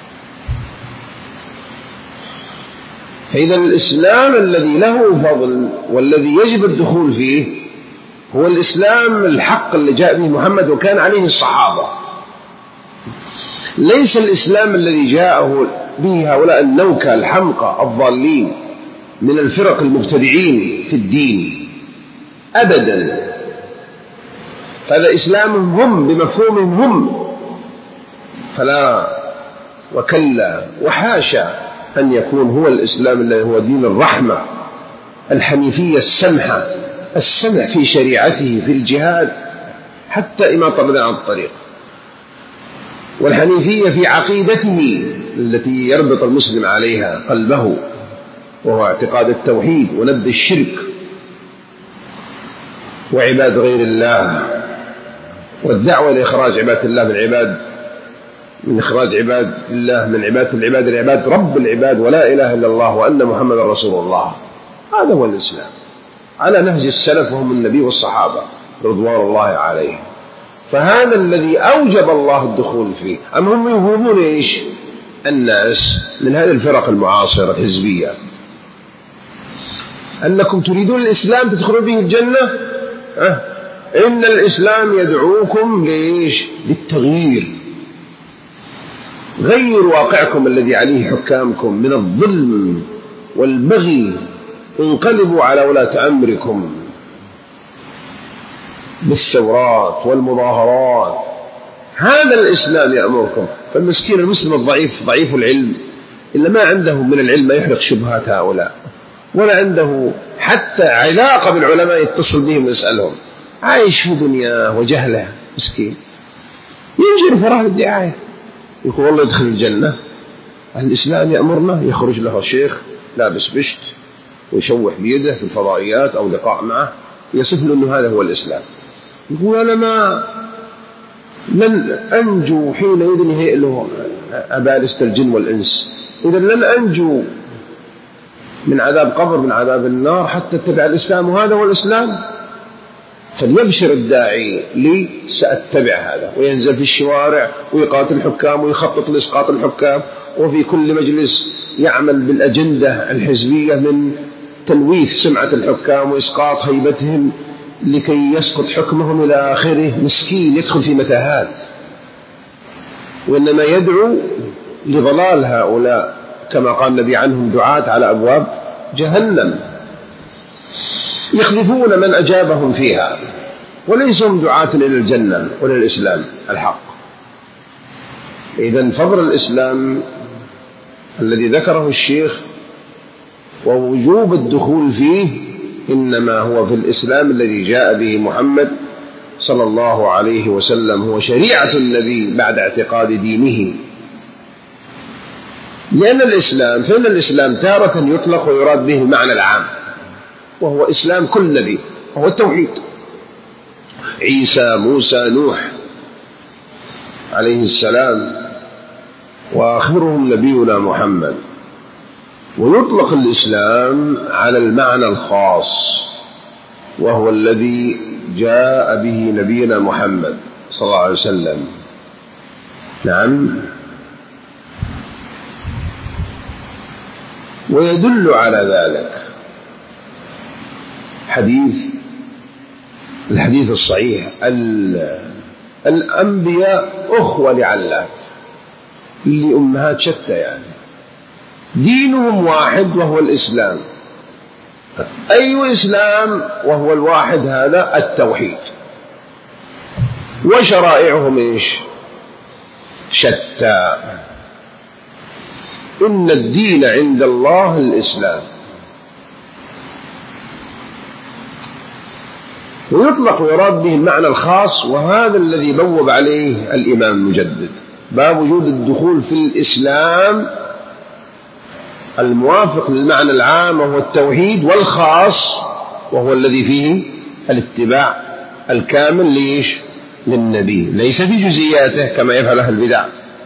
فإذا الإسلام الذي له فضل والذي يجب الدخول فيه هو الإسلام الحق اللي جاء به محمد وكان عليه الصحابة، ليس الإسلام الذي جاءه به هؤلاء النوكة الحمقى الضالين من الفرق المبتدعين في الدين أبدا. فهذا إسلامهم هم بمفهومهم هم، فلا وكلا وحاشا أن يكون هو الإسلام الذي هو دين الرحمة الحنيفية السمحة، السمح في شريعته في الجهاد حتى إماطة الأذى عن الطريق، والحنيفية في عقيدته التي يربط المسلم عليها قلبه، وهو اعتقاد التوحيد ونبذ الشرك وعباد غير الله، والدعوة لإخراج عباد الله من إخراج عباد الله من عبادة العباد لعباد رب العباد، ولا إله إلا الله وأن محمد رسول الله. هذا هو الإسلام على نهج السلف وهم النبي والصحابة رضوان الله عليهم. فهذا الذي أوجب الله الدخول فيه. أم هم يفهمون إيش الناس من هذه الفرق المعاصرة الحزبية أنكم تريدون الإسلام تدخلوا به الجنة؟ إن الإسلام يدعوكم لإيش؟ للتغيير. غيروا واقعكم الذي عليه حكامكم من الظلم والبغي، انقلبوا على ولاة أمركم بالثورات والمظاهرات. هذا الإسلام يأمركم. فالمسكين المسلم الضعيف ضعيف العلم إلا ما عنده من العلم ما يحرق شبهات هؤلاء، ولا عنده حتى علاقة بالعلماء يتصل بهم ويسألهم، عايش في دنياه وجهله مسكين، ينجر فراه الدعاية، يقول والله يدخل الجنة. الإسلام يأمرنا، يخرج له شيخ لابس بشت ويشوح بيده في الفضائيات أو لقاء معه يصف له أنه هذا هو الإسلام، يقول أنا لن أنجو حين يدني له أبالسة الجن والإنس. إذا لن أنجو من عذاب قبر من عذاب النار حتى اتبع الإسلام، وهذا هو الإسلام. فليبشر الداعي لي سأتبع هذا، وينزل في الشوارع ويقاتل الحكام ويخطط لإسقاط الحكام، وفي كل مجلس يعمل بالأجندة الحزبية من تلويث سمعة الحكام وإسقاط هيبتهم لكي يسقط حكمهم إلى آخره. مسكين يدخل في متاهات، وإنما يدعو لضلال هؤلاء كما قال النبي عنهم دعاة على أبواب جهنم يخذفون من أجابهم فيها، وليسوا هم دعاة إلى الجنة ولا الإسلام الحق. إذن فضل الإسلام الذي ذكره الشيخ ووجوب الدخول فيه إنما هو في الإسلام الذي جاء به محمد صلى الله عليه وسلم، هو شريعة النبي بعد اعتقاد دينه. لأن الإسلام فإن الإسلام تارة يطلق ويراد به المعنى العام، وهو إسلام كل نبي، وهو التوحيد. عيسى، موسى، نوح عليه السلام، وآخرهم نبينا محمد. ويطلق الإسلام على المعنى الخاص، وهو الذي جاء به نبينا محمد صلى الله عليه وسلم. نعم. ويدل على ذلك الحديث الصحيح: الأنبياء أخوة لعلات، لأمهات شتى، يعني دينهم واحد وهو الإسلام. أي إسلام وهو الواحد هذا التوحيد، وشرائعهم إيش؟ شتى. إن الدين عند الله الإسلام. ويطلق ويراد به المعنى الخاص، وهذا الذي بوب عليه الإمام المجدد، باب وجود الدخول في الإسلام الموافق للمعنى العام وهو التوحيد، والخاص وهو الذي فيه الاتباع الكامل ليش؟ للنبي، ليس في جزئياته كما يفعل أهل البدع.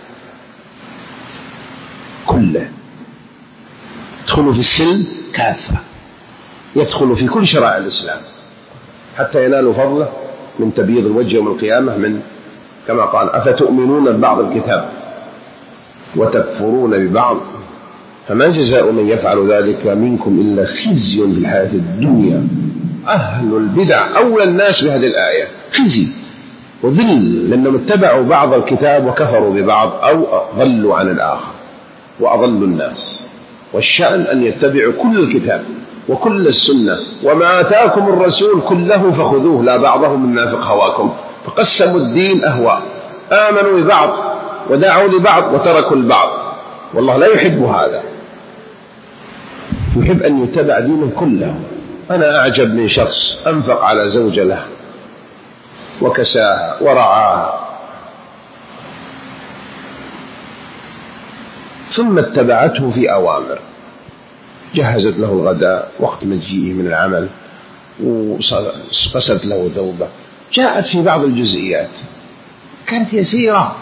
كله يدخل في السلم كافة، يدخل في كل شرائع الإسلام حتى ينالوا فضله من تبييض الوجه يوم القيامة، من كما قال: أفتؤمنون ببعض الكتاب وتكفرون ببعض فما جزاء من يفعل ذلك منكم إلا خزي في الحياة الدنيا. أهل البدع أولى الناس بهذه الآية، خزي وذل، لأنهم اتبعوا بعض الكتاب وكفروا ببعض، أو ضلوا عن الآخر وأضلوا الناس. والشأن أن يتبعوا كل الكتاب وكل السنة، وما آتاكم الرسول كله فخذوه لا بعضهم من نافق هواكم. فقسموا الدين أهواء، آمنوا ببعض ودعوا لبعض وتركوا البعض، والله لا يحب هذا، يحب أن يتبع دينه كله. أنا أعجب من شخص أنفق على زوجة له وكساها ورعاها، ثم اتبعته في أوامر، جهزت له الغداء وقت مجيئه من العمل، وقصت له ثوبه، جاءت في بعض الجزئيات كانت يسيرة.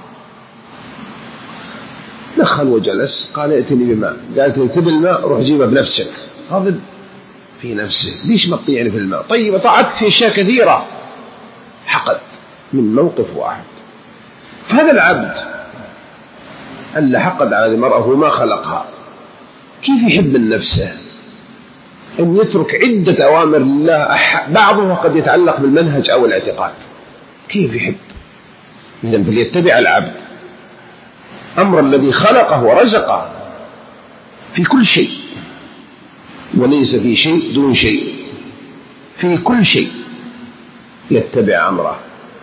دخل وجلس، قال: ائتني بماء. قالت: تبي الماء؟ روح جيبه بنفسك. غضب في نفسه، ليش ما تطيعني في الماء؟ طيب طاعتك في أشياء كثيرة. حقد من موقف واحد. فهذا العبد اللي حقد على المرأة وما خلقها، كيف يحب من نفسه أن يترك عدة أوامر لله، بعضها قد يتعلق بالمنهج أو الاعتقاد؟ كيف يحب؟ إذن فليتبع العبد أمر الذي خلقه ورزقه في كل شيء، وليس في شيء دون شيء، في كل شيء يتبع أمره.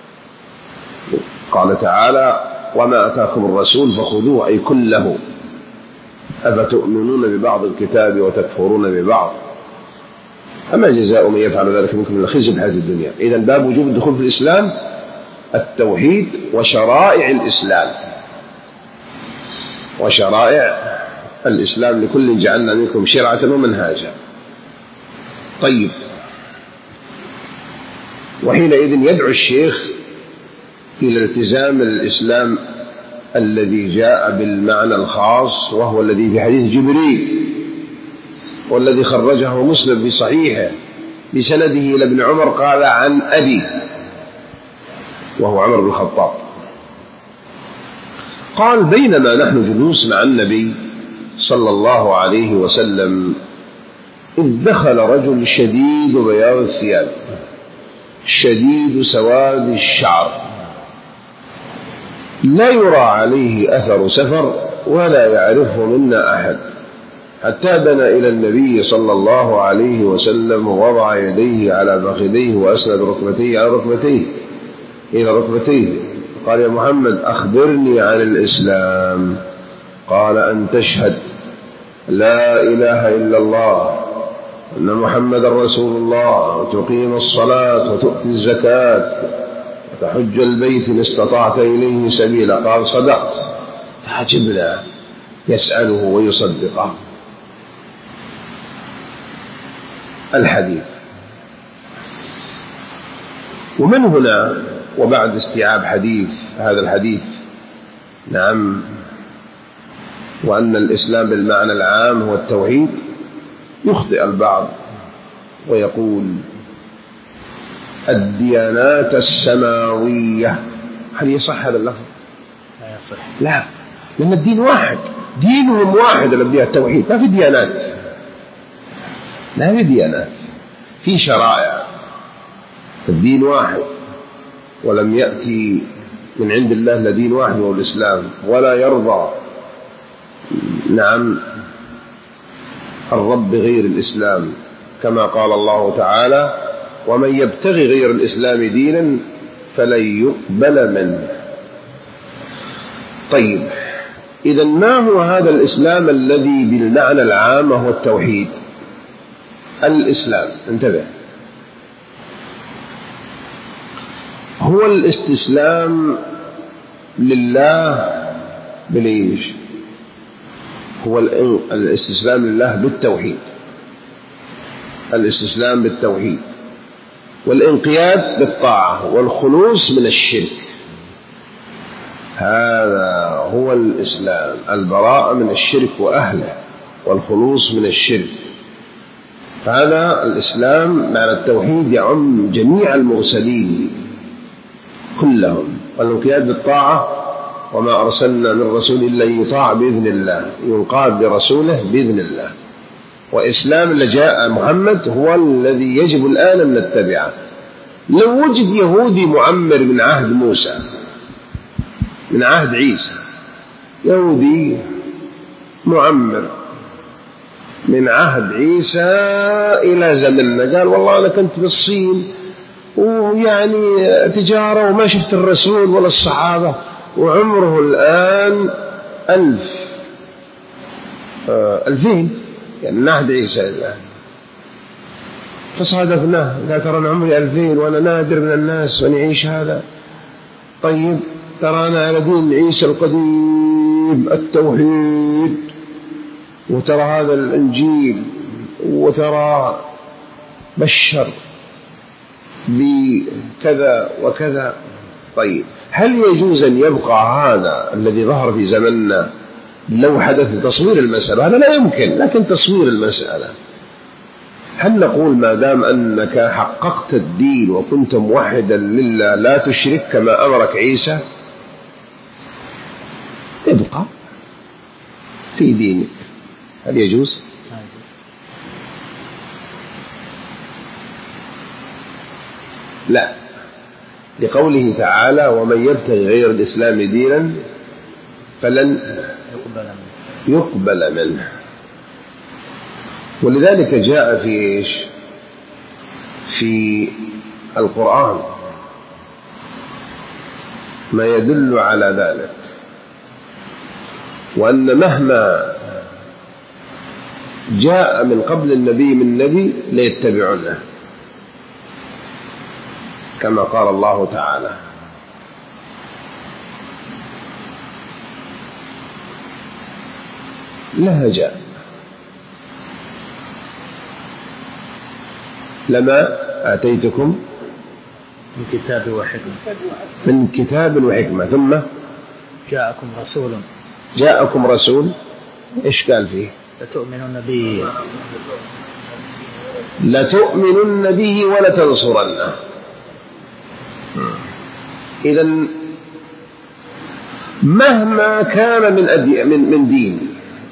قال تعالى: وما أتاكم الرسول فخذوه، أي كله. أفتؤمنون ببعض الكتاب وتكفرون ببعض فما جزاء من يفعل ذلك منكم إلا خزي في الحياة الدنيا. إذن باب وجوب الدخول في الإسلام التوحيد وشرائع الإسلام، وشرائع الإسلام لكل جعلنا منكم شرعة ومنهاجا. طيب، وحينئذ يدعو الشيخ إلى التزام الإسلام الذي جاء بالمعنى الخاص، وهو الذي في حديث جبريل، والذي خرجه مسلم في صحيحه بسنده إلى ابن عمر قال عن أبي، وهو عمر بن الخطاب، قال: بينما نحن جلوس مع النبي صلى الله عليه وسلم إذ دخل رجل شديد بياض الثياب شديد سواد الشعر، لا يرى عليه أثر سفر ولا يعرفه منا أحد، حتى دنا إلى النبي صلى الله عليه وسلم ووضع يديه على فخذيه وأسند ركبتيه على ركبتيه إلى ركبتيه، قال: يا محمد أخبرني عن الإسلام. قال: أن تشهد لا إله إلا الله أن محمد رسول الله، وتقيم الصلاة وتؤتي الزكاة وتحج البيت إن استطعت إليه سبيلا. قال: صدقت. فعجبنا، يسأله ويصدقه. الحديث. ومن هنا وبعد استيعاب حديث هذا الحديث، نعم، وأن الإسلام بالمعنى العام هو التوحيد، يخطئ البعض ويقول الديانات السماوية. هل يصح هذا اللفظ؟ لا يصح. لا، لأن الدين واحد، دينهم واحد الذي التوحيد، ما في ديانات، لا في ديانات، في شرائع، الدين واحد، ولم يأتي من عند الله إلا دين واحد وهو الإسلام، ولا يرضى، نعم، الرب غير الإسلام، كما قال الله تعالى: ومن يبتغي غير الإسلام دينا فلن يقبل منه. طيب، إذن ما هو هذا الإسلام الذي بالمعنى العام هو التوحيد؟ الإسلام، انتبه، هو الاستسلام لله بالإيش؟ هو الاستسلام لله بالتوحيد، الاستسلام بالتوحيد، والانقياد بالطاعة، والخلوص من الشرك. هذا هو الإسلام، البراءة من الشرك وأهله، والخلوص من الشرك. فهذا الإسلام معنى التوحيد يعم جميع المرسلين كلهم، والانقياد بالطاعة، وما أرسلنا من رسول إلا يطاع بإذن الله، ينقاد لرسوله بإذن الله. وإسلام اللي جاء محمد هو الذي يجب الآن أن نتبعه. لو وجد يهودي معمر من عهد موسى، من عهد عيسى، يهودي معمر من عهد عيسى إلى زمننا، قال: والله أنا كنت بالصين ويعني تجارة وما شفت الرسول ولا الصحابة، وعمره الآن 2000 يعني من عهد عيسى الآن. فصادفناه، قال: ترى أنا عمري 2000 وأنا نادر من الناس وأنا أعيش هذا. طيب، ترى أنا على دين عيسى القديم التوحيد، وترى هذا الإنجيل، وترى بشر بكذا وكذا. طيب، هل يجوز أن يبقى هذا الذي ظهر في زمننا لو حدث تصوير المسألة؟ هذا لا يمكن، لكن تصوير المسألة، هل نقول ما دام أنك حققت الدين وكنت موحدا لله لا تشرك كما أمرك عيسى، ابقى في دينك؟ هل يجوز؟ لا، لقوله تعالى: ومن يبتغي غير الإسلام دينا فلن يقبل منه. ولذلك جاء في القرآن ما يدل على ذلك، وأن مهما جاء من قبل النبي من نبي ليتبعونه، كما قال الله تعالى: لهجا لما آتيتكم من كتاب وحكمة ثم جاءكم رسول إيش قال فيه؟ لتؤمنن به ولتنصرنه. إذن مهما كان من دين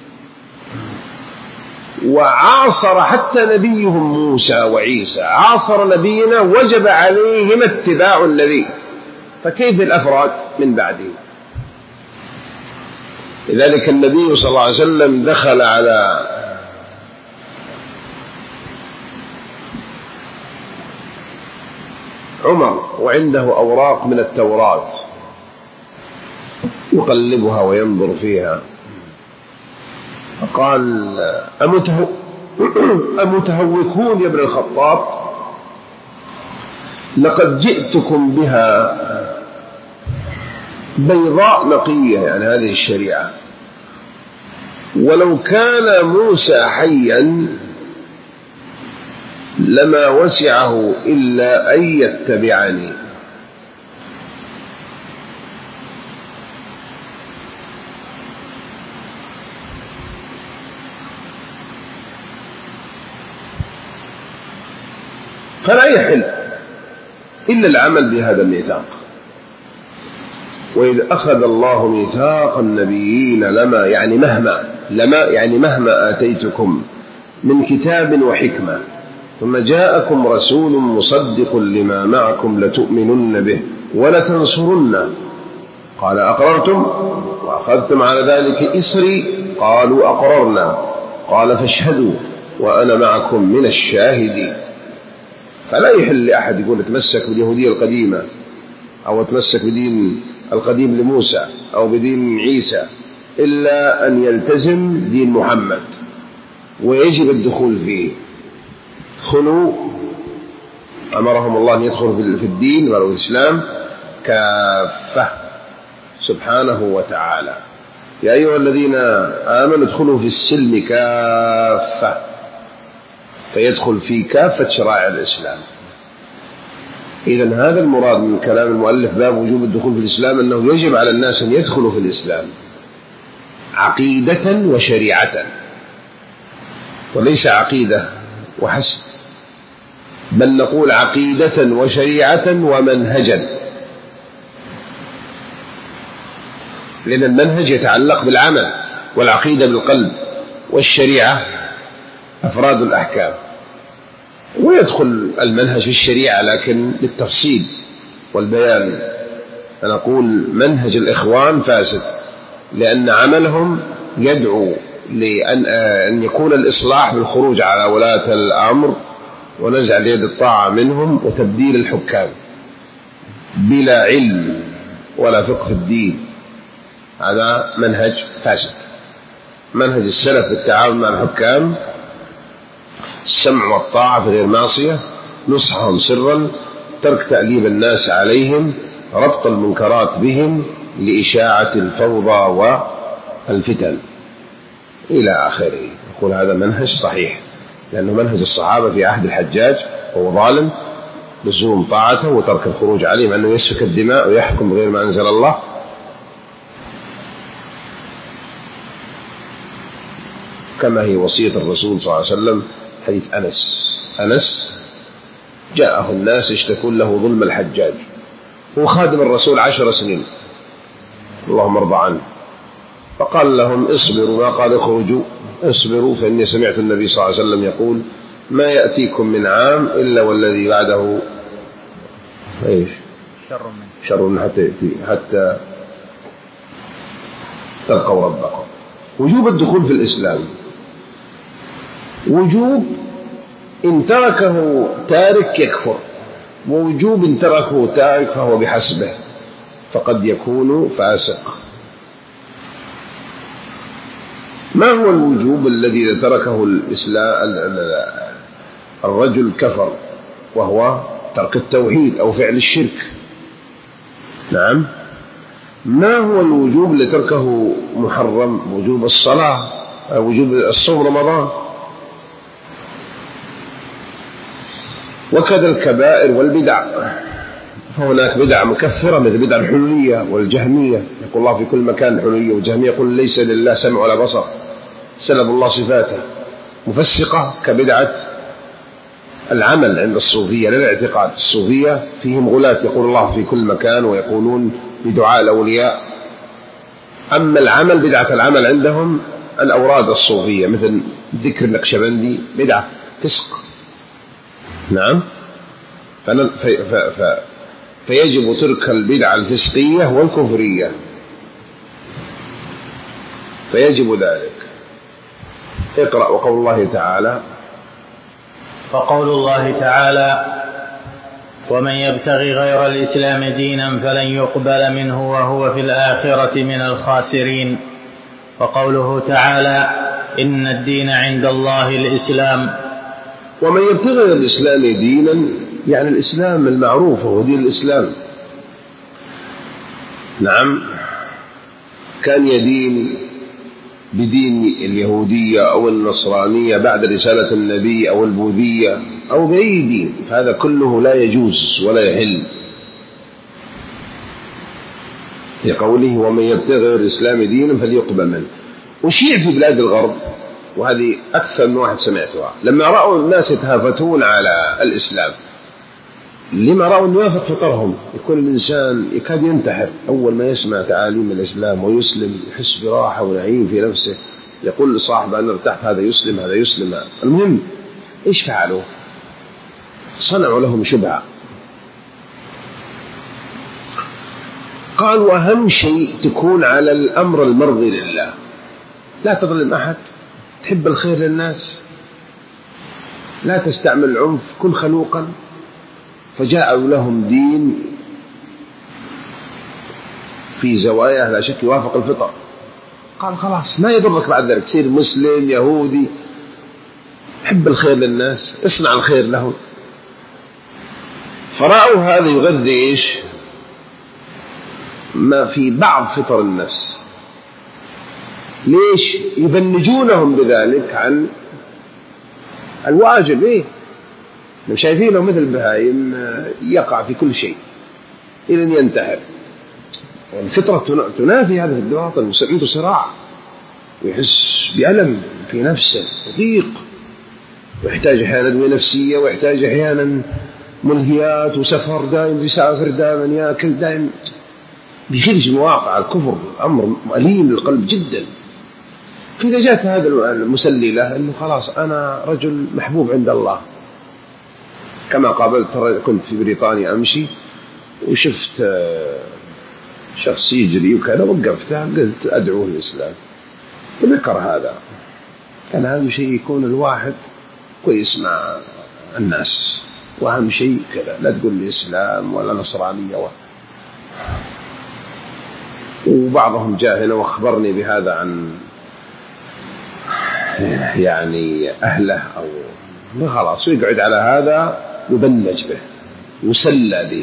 وعاصر حتى نبيهم موسى وعيسى، عاصر نبينا، وجب عليهم اتباع النبي، فكيف الأفراد من بعده؟ لذلك النبي صلى الله عليه وسلم دخل على عمر وعنده أوراق من التوراة يقلبها وينظر فيها، فقال: أمتهوكون يا ابن الخطاب؟ لقد جئتكم بها بيضاء نقية، يعني هذه الشريعة، ولو كان موسى حيا لما وسعه إلا أن يتبعني. فلا يحل إلا العمل بهذا الميثاق. وإذ أخذ الله ميثاق النبيين لما يعني مهما آتيتكم من كتاب وحكمة ثم جاءكم رسول مصدق لما معكم لتؤمنن به ولتنصرنه. قال: أقررتم وأخذتم على ذلك إصري؟ قالوا: أقررنا. قال: فاشهدوا وأنا معكم من الشاهدين. فلا يحل لأحد يقول اتمسك باليهودية القديمة أو اتمسك بدين القديم لموسى أو بدين عيسى إلا أن يلتزم دين محمد، ويجب الدخول فيه. خلوا أمرهم الله أن يدخلوا في الدين والإسلام كافة سبحانه وتعالى: يا أيها الذين آمنوا ادخلوا في السلم كافة، فيدخل في كافة شرائع الإسلام. إذن هذا المراد من كلام المؤلف باب وجوب الدخول في الإسلام، أنه يجب على الناس أن يدخلوا في الإسلام عقيدة وشريعة، وليس عقيدة وحسب، بل نقول عقيدة وشريعة ومنهجا، لأن المنهج يتعلق بالعمل، والعقيدة بالقلب، والشريعة أفراد الأحكام. ويدخل المنهج في الشريعة لكن بالتفصيل والبيان. أنا أقول منهج الإخوان فاسد، لأن عملهم يدعو لأن يكون الإصلاح بالخروج على ولاة الأمر ونزع يد الطاعة منهم وتبديل الحكام بلا علم ولا فقه في الدين. هذا منهج فاسد. منهج السلف في التعامل مع الحكام السمع والطاعة في غير معصية، نصحهم سرا، ترك تأليب الناس عليهم، ربط المنكرات بهم لإشاعة الفوضى والفتن إلى آخره. يقول هذا منهج صحيح، لأنه منهج الصحابة في عهد الحجاج وهو ظالم، لزوم طاعته وترك الخروج عليه مع أنه يسفك الدماء ويحكم بغير ما أنزل الله. كما هي وصية الرسول صلى الله عليه وسلم حديث أنس جاءه الناس يشتكون له ظلم الحجاج، هو خادم الرسول 10 سنين، اللهم ارضى عنه، فقال لهم: اصبروا، ما قال اخرجوا، اصبروا، فإني سمعت النبي صلى الله عليه وسلم يقول: ما يأتيكم من عام إلا والذي بعده شر من حتى تلقوا ربكم. وجوب الدخول في الإسلام وجوب إن تركه تارك يكفر، ووجوب إن تركه تارك فهو بحسبه، فقد يكون فاسق. ما هو الوجوب الذي إذا تركه الرجل كفر؟ وهو ترك التوحيد أو فعل الشرك. نعم. ما هو الوجوب اللي تركه محرم؟ وجوب الصلاة، وجوب الصوم رمضان، وكذا الكبائر والبدع. فهناك بدع مكفرة مثل بدع الحلولية والجهمية، يقول الله في كل مكان الحلولية، والجهمية يقول ليس لله سمع ولا بصر، سلب الله صفاته. مفسقة كبدعة العمل عند الصوفية للاعتقاد. الصوفية فيهم غلاة يقول الله في كل مكان ويقولون بدعاء الأولياء. أما العمل بدعة العمل عندهم الأوراد الصوفية مثل ذكر النقشبندي بدعة فسق. نعم. فيجب ترك البدعة الفسقية والكفرية، فيجب ذلك. اقرأ. وقول الله تعالى وقول الله تعالى ومن يبتغي غير الإسلام دينا فلن يقبل منه وهو في الآخرة من الخاسرين. وقوله تعالى إن الدين عند الله الإسلام. ومن يبتغي غير الإسلام دينا يعني الإسلام المعروف هو دين الإسلام. نعم. كان يدين بدين اليهودية أو النصرانية بعد رسالة النبي أو البوذية أو بأي دين، فهذا كله لا يجوز ولا يحل، لقوله ومن يبتغي غير الإسلام دينا فليقبل منه. وشيع في بلاد الغرب، وهذه أكثر من واحد سمعتها، لما رأوا الناس يتهافتون على الإسلام لما رأوا أنه يوافق فطرهم، يكون الإنسان يكاد ينتحر أول ما يسمع تعاليم الإسلام ويسلم، يحس براحة ونعيم في نفسه، يقول لصاحبه أنا ارتحت، هذا يسلم هذا يسلم. المهم إيش فعلوا؟ صنعوا لهم شبهة. قالوا أهم شيء تكون على الأمر المرضي لله، لا تظلم أحد، تحب الخير للناس، لا تستعمل العنف، كن خلوقا. فجاءوا لهم دين في زواياه لا شك يوافق الفطر. قال خلاص ما يضرك بعد ذلك، تصير مسلم يهودي، حب الخير للناس، اصنع الخير لهم. فرأوا هذا يغذي إيش؟ ما في بعض فطر النفس. ليش؟ يبنجونهم بذلك عن الواجب. إيه؟ شايفينه مثل البهائم يقع في كل شيء إلى أن ينتحر. الفطرة تنافي هذا في الباطن، عنده صراع ويحس بألم في نفسه وضيق، ويحتاج أحيانا أدوية نفسية، ويحتاج أحيانا ملهيات وسفر دائم، يسافر دائما، يأكل دائما، بيخرج مواقع الكفر، أمر أليم للقلب جدا. فإذا جاءت هذا المسلي له أنه خلاص أنا رجل محبوب عند الله، كما قابلت كنت في بريطانيا أمشي وشفت شخص يجري وكذا، وقفته قلت أدعوه الإسلام، وذكر هذا. كان أهم شيء يكون الواحد كويس مع الناس، وأهم شيء كذا، لا تقول لي إسلام ولا نصرانية وبعضهم جاء هنا واخبرني بهذا عن يعني أهله، أو خلاص ويقعد على هذا يبنج به يسلى به.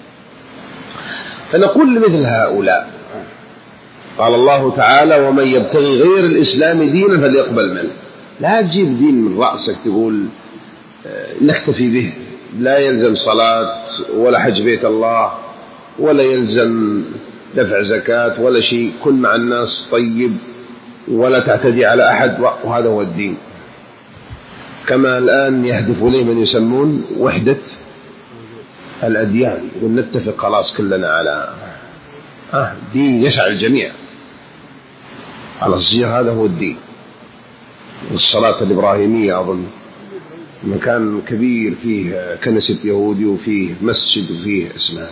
فنقول لمثل هؤلاء قال الله تعالى ومن يبتغي غير الإسلام دينا فليقبل منه. لا تجيب دين من رأسك تقول نكتفي به، لا يلزم صلاة ولا حج بيت الله ولا يلزم دفع زكاة ولا شيء، كن مع الناس طيب ولا تعتدي على أحد، وهذا هو الدين. كما الآن يهدف إليه من يسمون وحدة الأديان، يقول نتفق خلاص كلنا على دين يشعر الجميع على الصيغة، هذا هو الدين. الصلاة الإبراهيمية أظن مكان كبير فيه كنيسة يهودي وفيه مسجد وفيه اسمها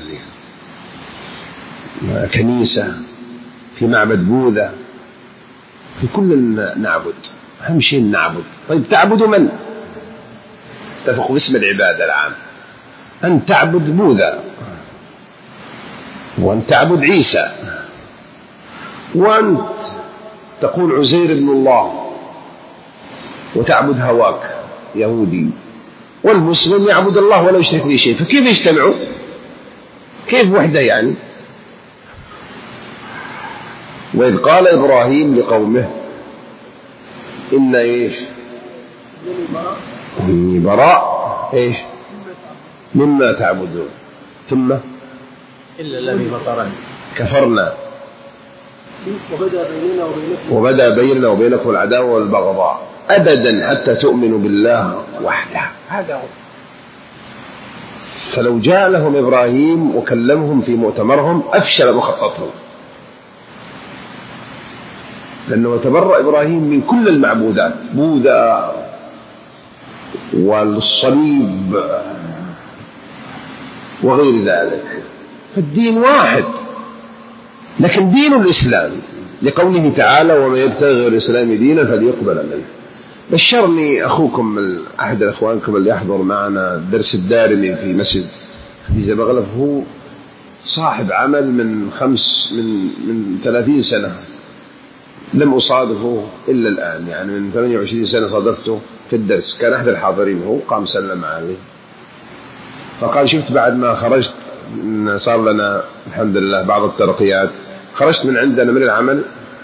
كنيسة، في معبد بوذا، في كل نعبد. أهم شيء نعبد. طيب تعبد من؟ اتفقوا باسم العبادة العام، أن تعبد بوذا، وأن تعبد عيسى، وأن تقول عزير ابن الله، وتعبد هواك يهودي، والمسلم يعبد الله ولا يشرك به شيء. فكيف يجتمعوا؟ كيف وحدة يعني؟ وإذ قال إبراهيم لقومه إن إيش إني براء إيش مما تعبدون ثم إلا الذي فطرني كفرنا وبدأ بيننا وبينكم العداوة والبغضاء أبدا حتى تؤمنوا بالله وحده. هذا هو. فلو جاء لهم إبراهيم وكلمهم في مؤتمرهم أفشل مخططهم، لأنه تبرأ إبراهيم من كل المعبودات، بوذا والصليب وغير ذلك. فالدين واحد، لكن دين الإسلام لقوله تعالى ومن يبتغي غير الإسلام دينا فليقبل منه. بشرني أخوكم أحد أخوانكم اللي يحضر معنا درس الدارمي في مسجد خديجة بغلف، هو صاحب عمل من 30 سنة لم أصادفه إلا الآن، يعني من 28 سنة صادفته في الدرس، كان أحد الحاضرين، هو قام سلم عليه فقال شفت بعد ما خرجت صار لنا الحمد لله بعض الترقيات، خرجت من عندنا من العمل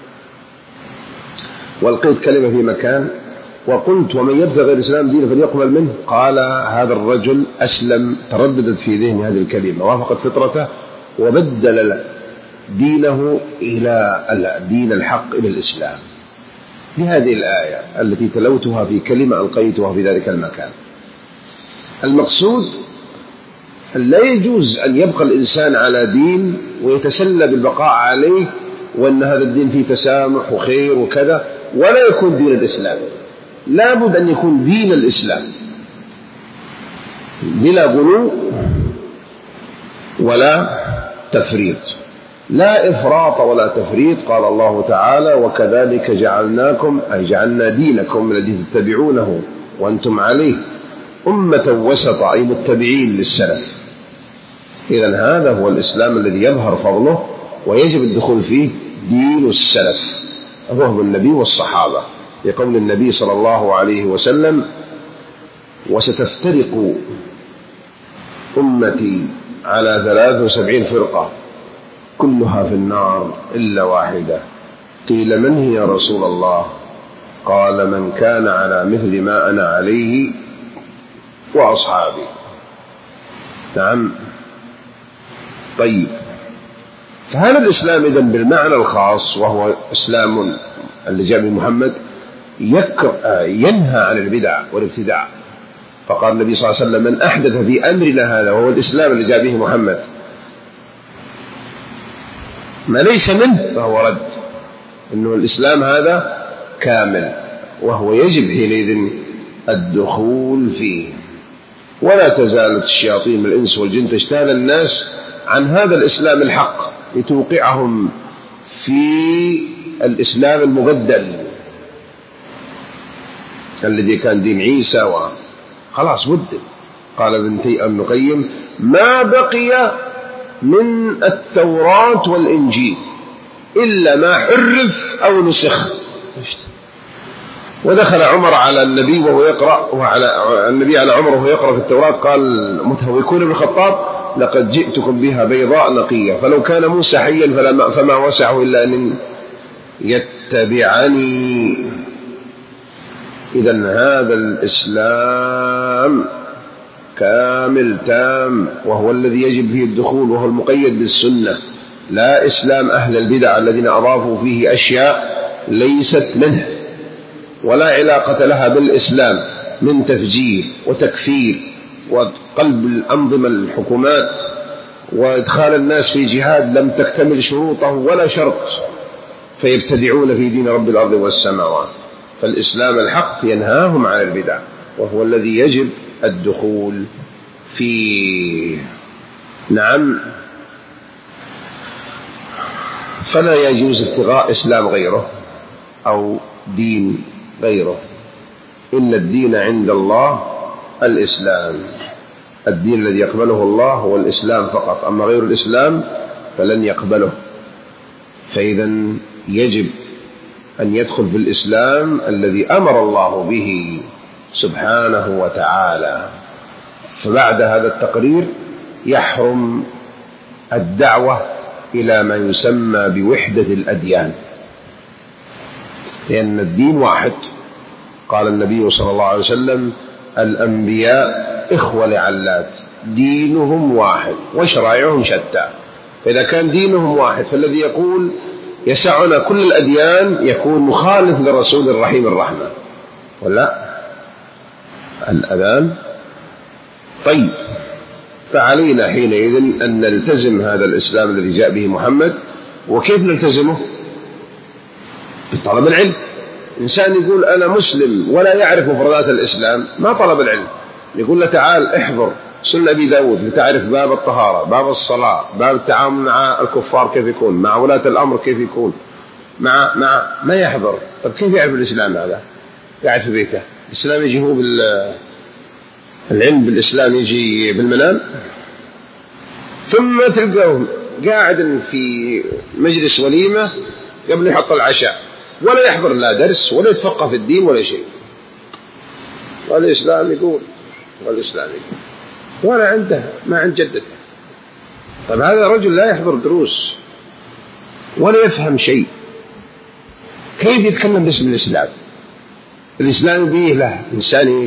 ولقيت كلمة في مكان وقلت ومن يبتغي غير الإسلام دينا فليقبل منه. قال هذا الرجل أسلم، ترددت في ذهني هذه الكلمة، وافقت فطرته وبدل دينه إلى دين الحق إلى الإسلام بهذه الآية التي تلوتها في كلمة ألقيتها في ذلك المكان. المقصود أن لا يجوز أن يبقى الإنسان على دين ويتسلى بالبقاء عليه، وأن هذا الدين فيه تسامح وخير وكذا، ولا يكون دين الإسلام. لا بد أن يكون دين الإسلام بلا غلو ولا تفريط، لا إفراط ولا تفريط. قال الله تعالى وكذلك جعلناكم أي جعلنا دينكم الذي تتبعونه وأنتم عليه أمة وسطا أي متبعين للسلف. إذن هذا هو الإسلام الذي يظهر فضله ويجب الدخول فيه دين السلف وهو النبي والصحابة، لقول النبي صلى الله عليه وسلم وستفترق أمتي على 73 فرقة كلها في النار إلا واحدة. قيل من هي يا رسول الله؟ قال من كان على مثل ما أنا عليه وأصحابي. نعم. طيب، فهذا الإسلام إذن بالمعنى الخاص وهو إسلام اللي جاء من محمد ينهى عن البدع والابتداع. فقال النبي صلى الله عليه وسلم من أحدث في أمرنا هذا وهو الإسلام اللي جاء به محمد ما ليس منه فهو رد. إنه الإسلام هذا كامل وهو يجب حينئذ الدخول فيه. ولا تزال الشياطين من الإنس والجن تجتال الناس عن هذا الإسلام الحق لتوقعهم في الإسلام المبدل الذي كان دين عيسى وخلاص بدل. قال ابن القيم ما بقي من التوراة والإنجيل إلا ما حرف أو نسخ. ودخل عمر على النبي وهو يقرأ، وعلى النبي على عمر وهو يقرأ في التوراة، قال متهوكون ابن الخطاب لقد جئتكم بها بيضاء نقية فلو كان موسى حيا فما وسعه إلا أن يتبعني. إذن هذا الإسلام كامل تام وهو الذي يجب فيه الدخول، وهو المقيد بالسنة، لا إسلام أهل البدع الذين أضافوا فيه أشياء ليست منه ولا علاقة لها بالإسلام من تفجير وتكفير وقلب الأنظمة الحكومات وإدخال الناس في جهاد لم تكتمل شروطه ولا شرط فيبتدعون في دين رب الأرض والسماوات. فالإسلام الحق ينهاهم عن البدع وهو الذي يجب الدخول فيه. نعم. فلا يجوز ابتغاء إسلام غيره أو دين غيره. إن الدين عند الله الإسلام، الدين الذي يقبله الله هو الإسلام فقط، أما غير الإسلام فلن يقبله. فإذا يجب أن يدخل في الإسلام الذي أمر الله به سبحانه وتعالى. فبعد هذا التقرير يحرم الدعوة إلى ما يسمى بوحدة الأديان، لأن الدين واحد. قال النبي صلى الله عليه وسلم الأنبياء إخوة لعلات دينهم واحد وشرائعهم شتى. فإذا كان دينهم واحد فالذي يقول يسعنا كل الأديان يكون مخالف للرسول الرحيم الرحمة ولا الأذان. طيب، فعلينا حينئذ أن نلتزم هذا الإسلام الذي جاء به محمد. وكيف نلتزمه؟ بطلب العلم. إنسان يقول أنا مسلم ولا يعرف مفردات الإسلام، ما طلب العلم. يقول له تعال احضر سنة أبي داود لتعرف باب الطهارة، باب الصلاة، باب التعامل مع الكفار كيف يكون، مع ولاة الأمر كيف يكون، مع ما يحضر. طب كيف يعرف الإسلام هذا؟ قاعد في بيته. الإسلام يجي هو العلم بالإسلام يجي بالمنام. ثم تلقاه قاعد في مجلس وليمة قبل يحط العشاء ولا يحضر لا درس ولا يتفقه في الدين ولا شيء. والإسلام يقول ولا عنده ما عند جدته. طيب هذا رجل لا يحضر دروس ولا يفهم شيء، كيف يتكلم باسم الإسلام؟ الإسلام به له إنسان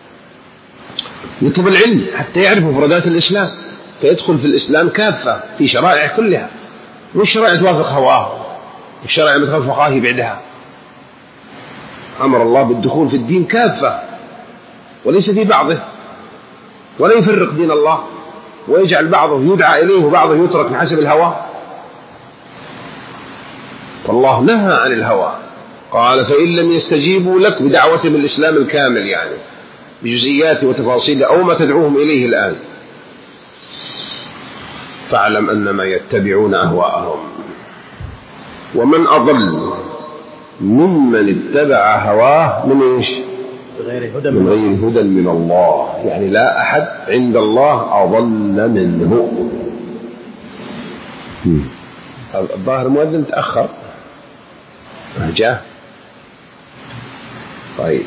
يطلب العلم حتى يعرف مفردات الإسلام، فيدخل في الإسلام كافة في شرائع كلها، مش شرائع توافق هواه والشرائع متخالفة هواه يبعدها. أمر الله بالدخول في الدين كافة وليس في بعضه، ولا يفرق دين الله ويجعل بعضه يدعى إليه وبعضه يترك حسب الهوى. فالله نهى عن الهوى، قال فإن لم يستجيبوا لك بدعوتهم الإسلام الكامل، يعني بجزئياته وتفاصيله أو ما تدعوهم إليه الآن، فاعلم أنما يتبعون أهواءهم. ومن أضل ممن اتبع هواه من إيش؟ من غير هدى من الله. يعني لا أحد عند الله أضل منه. الظاهر المؤذن تأخر جاء. طيب،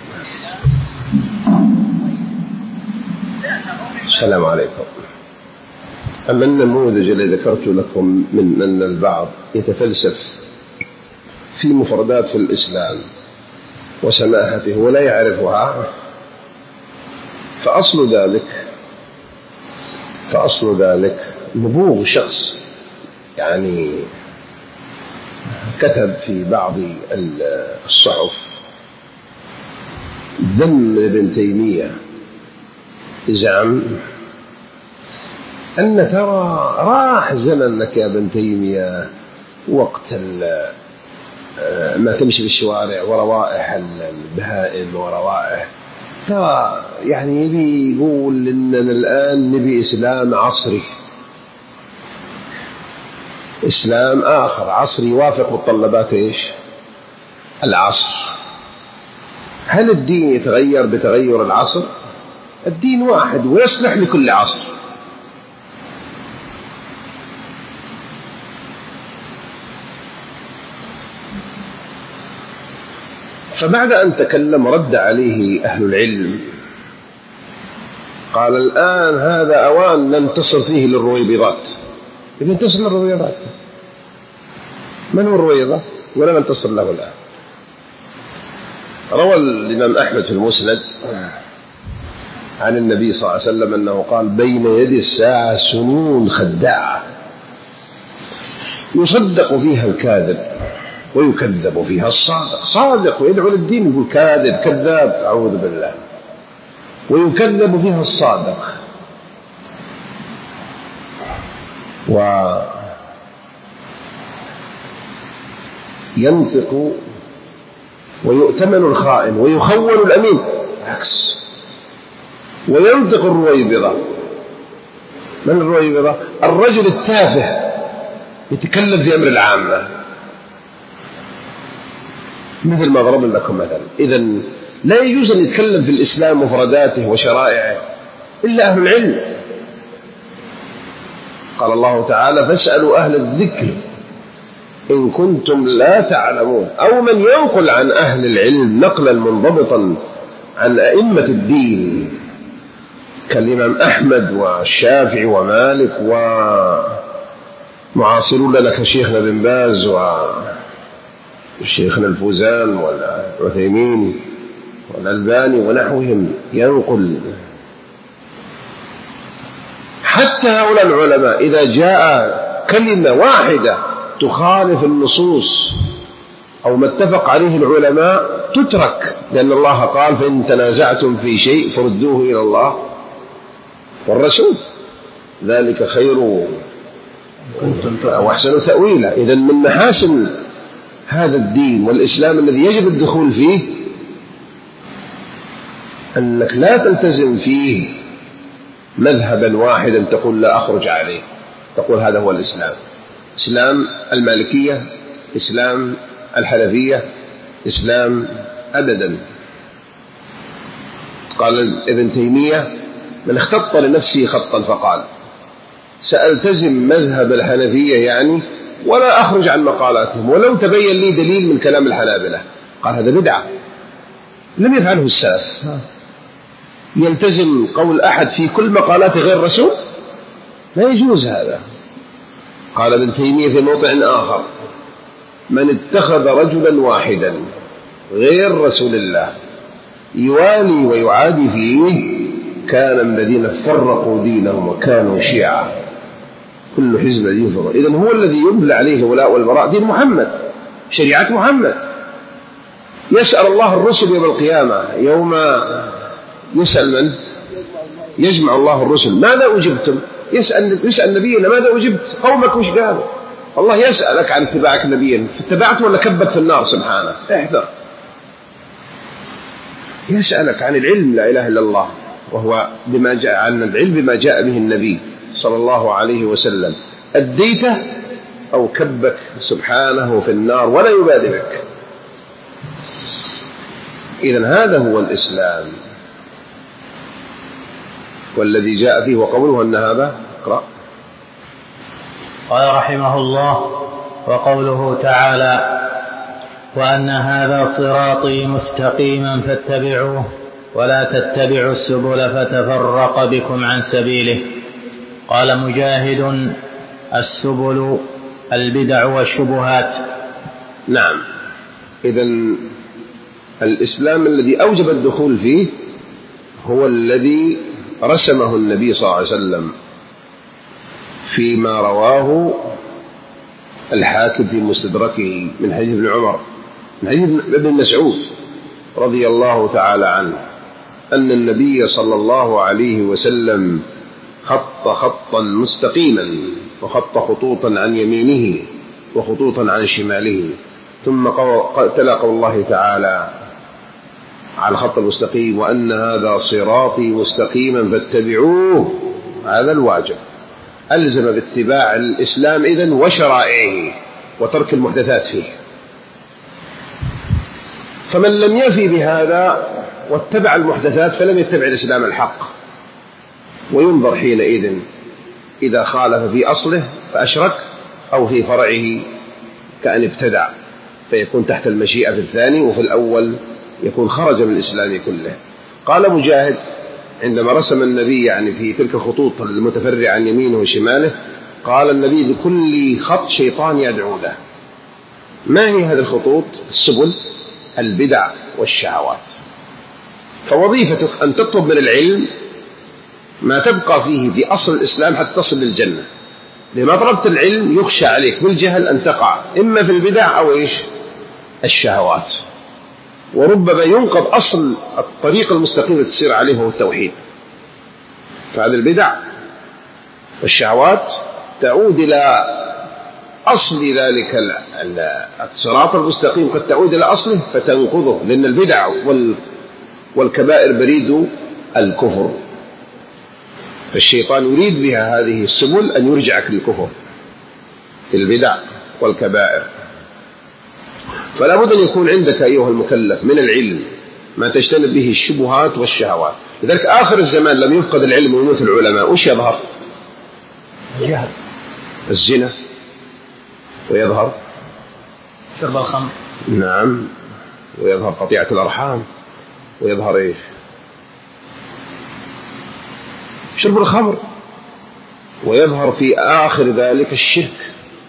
السلام عليكم. أما النموذج الذي ذكرت لكم من أن البعض يتفلسف في مفردات في الإسلام وسماحته ولا يعرفها، فأصل ذلك نبوغ شخص يعني كتب في بعض الصحف ذم ابن تيمية، زعم أن ترى راح زمنك يا ابن تيمية وقت ما تمشي بالشوارع وروائح البهائم وروائح، ترى يعني يبي يقول إننا الآن نبي إسلام عصري، إسلام آخر عصري يوافق متطلبات إيش؟ العصر. هل الدين يتغير بتغير العصر؟ الدين واحد ويصلح لكل عصر. فبعد أن تكلم رد عليه أهل العلم، قال الآن هذا أوان ننتصر فيه للرويبضات. ينتصر للرويبضات؟ من هو الرويبضة ولا ننتصر له الآن؟ روى الإمام أحمد في المسند عن النبي صلى الله عليه وسلم أنه قال بين يدي الساعة سنون خداعة يصدق فيها الكاذب ويكذب فيها الصادق. صادق ويدعو للدين يقول كاذب كذاب، أعوذ بالله. ويكذب فيها الصادق، وينطق ويؤتمن الخائن ويخون الأمين، عكس. وينطق الرويبضة. من الرويبضة؟ الرجل التافه يتكلم في أمر العامة، مثل ما ضرب لكم مثلا. إذن لا يجوز أن يتكلم في الإسلام مفرداته وشرائعه إلا أهل العلم. قال الله تعالى فاسألوا أهل الذكر إن كنتم لا تعلمون، أو من ينقل عن أهل العلم نقلا منضبطا عن أئمة الدين كالإمام أحمد والشافعي ومالك ومعاصرون لنا كشيخنا بن باز وشيخنا الفوزان والعثيمين والألباني ونحوهم، ينقل. حتى هؤلاء العلماء إذا جاء كلمة واحدة تخالف النصوص أو ما اتفق عليه العلماء تترك، لأن الله قال فإن تنازعتم في شيء فردوه إلى الله والرسول ذلك خير وأحسن تأويلا. إذن من محاسن هذا الدين والإسلام الذي يجب الدخول فيه أنك لا تلتزم فيه مذهبا واحدا تقول لا أخرج عليه، تقول هذا هو الإسلام، إسلام المالكية، إسلام الحنفية، إسلام أبدا. قال ابن تيمية من اختط لنفسه خطا فقال سألتزم مذهب الحنفية يعني ولا أخرج عن مقالاتهم ولو تبين لي دليل من كلام الحنابلة. قال هذا بدعة لم يفعله السلف. يلتزم قول أحد في كل مقالات غير رسول؟ لا يجوز هذا. قال ابن تيمية في موضع آخر من اتخذ رجلا واحدا غير رسول الله يوالي ويعادي فيه كان من الذين فرقوا دينهم وكانوا شيعا كل حزب دين فرق. إذن هو الذي يبلى عليه الولاء والبراء دين محمد، شريعة محمد. يسأل الله الرسل يوم القيامة يوم يسأل من؟ يجمع الله الرسل ماذا أجبتم؟ يسأل نبينا ماذا أجبت؟ قومك وش قالوا؟ الله يسألك عن اتباعك نبيا اتبعت ولا كبت في النار سبحانه. احذر. يسألك عن العلم لا إله إلا الله وهو بما جاء عن العلم بما جاء به النبي صلى الله عليه وسلم أديته أو كبك سبحانه في النار ولا يبالي بك. إذن هذا هو الإسلام والذي جاء فيه وقوله أن هذا اقرأ. قال رحمه الله وقوله تعالى وأن هذا صراطي مستقيما فاتبعوه ولا تتبعوا السبل فتفرق بكم عن سبيله. قال مجاهد السبل البدع والشبهات. نعم. إذن الإسلام الذي أوجب الدخول فيه هو الذي رسمه النبي صلى الله عليه وسلم فيما رواه الحاكم في مستدركه من حديث ابن عمر من حديث ابن مسعود رضي الله تعالى عنه أن النبي صلى الله عليه وسلم خط خطا مستقيما وخط خطوطا عن يمينه وخطوطا عن شماله ثم تلا قول الله تعالى على الخط المستقيم وأن هذا صراطي مستقيما فاتبعوه. هذا الواجب ألزم باتباع الإسلام إذن وشرائعه وترك المحدثات فيه. فمن لم يفي بهذا واتبع المحدثات فلم يتبع الإسلام الحق، وينظر حينئذ إذا خالف في أصله فأشرك أو في فرعه كأن ابتدع فيكون تحت المشيئة في الثاني وفي الأول يكون خرج من الإسلام كله. قال مجاهد عندما رسم النبي يعني في تلك الخطوط المتفرعة عن يمينه وشماله قال النبي لكل خط شيطان يدعو له. ما هي هذه الخطوط؟ السبل البدع والشهوات. فوظيفتك أن تطلب من العلم ما تبقى فيه في أصل الإسلام حتى تصل للجنة. لما طلبت العلم يخشى عليك بالجهل أن تقع إما في البدع أو إيش الشهوات، وربما ينقض أصل الطريق المستقيم تسير عليه هو التوحيد. فهذه البدع والشهوات تعود إلى أصل ذلك الصراط المستقيم، قد تعود إلى أصله فتنقضه، لأن البدع والكبائر بريد الكفر، فالشيطان يريد بها هذه السبل أن يرجعك للكفر البدع والكبائر. فلا بد أن يكون عندك أيها المكلف من العلم ما تجتنب به الشبهات والشهوات. لذلك آخر الزمان لم يفقد العلم ويموت العلماء، وش يظهر؟ الجهل، الزنا، ويظهر شرب الخمر، نعم، ويظهر قطيعة الأرحام، ويظهر إيش؟ شرب الخمر، ويظهر في آخر ذلك الشرك.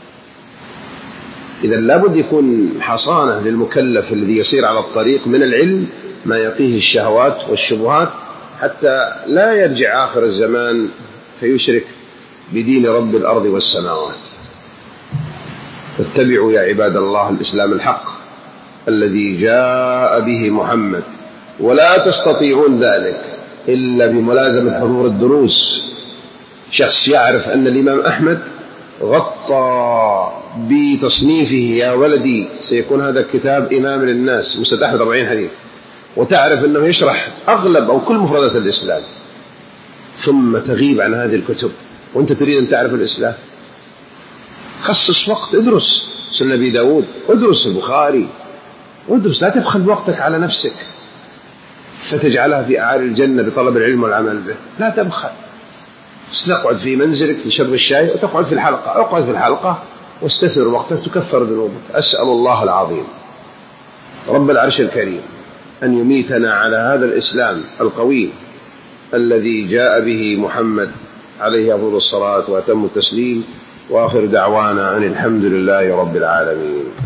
إذا لابد يكون حصانة للمكلف الذي يسير على الطريق من العلم ما يقيه الشهوات والشبهات حتى لا يرجع آخر الزمان فيشرك بدين رب الأرض والسماوات. فاتبعوا يا عباد الله الإسلام الحق الذي جاء به محمد، ولا تستطيعون ذلك إلا بملازمة حضور الدروس. شخص يعرف أن الإمام أحمد غطى بتصنيفه يا ولدي سيكون هذا الكتاب إمام للناس، مسند أحمد 40 حديث، وتعرف أنه يشرح أغلب أو كل مفردات الإسلام، ثم تغيب عن هذه الكتب وأنت تريد أن تعرف الإسلام. خصص وقت، ادرس سنن أبي داود، ادرس البخاري، ادرس، لا تبخل وقتك على نفسك فتجعلها في أعالي الجنة بطلب العلم والعمل به. لا تبخل، تقعد في منزلك تشرب الشاي وتقعد في الحلقة، اقعد في الحلقة واستثمر وقتك تكفر ذنوبك. أسأل الله العظيم رب العرش الكريم أن يميتنا على هذا الإسلام القوي الذي جاء به محمد عليه أفضل الصلاة وأتم التسليم، وآخر دعوانا أن الحمد لله رب العالمين.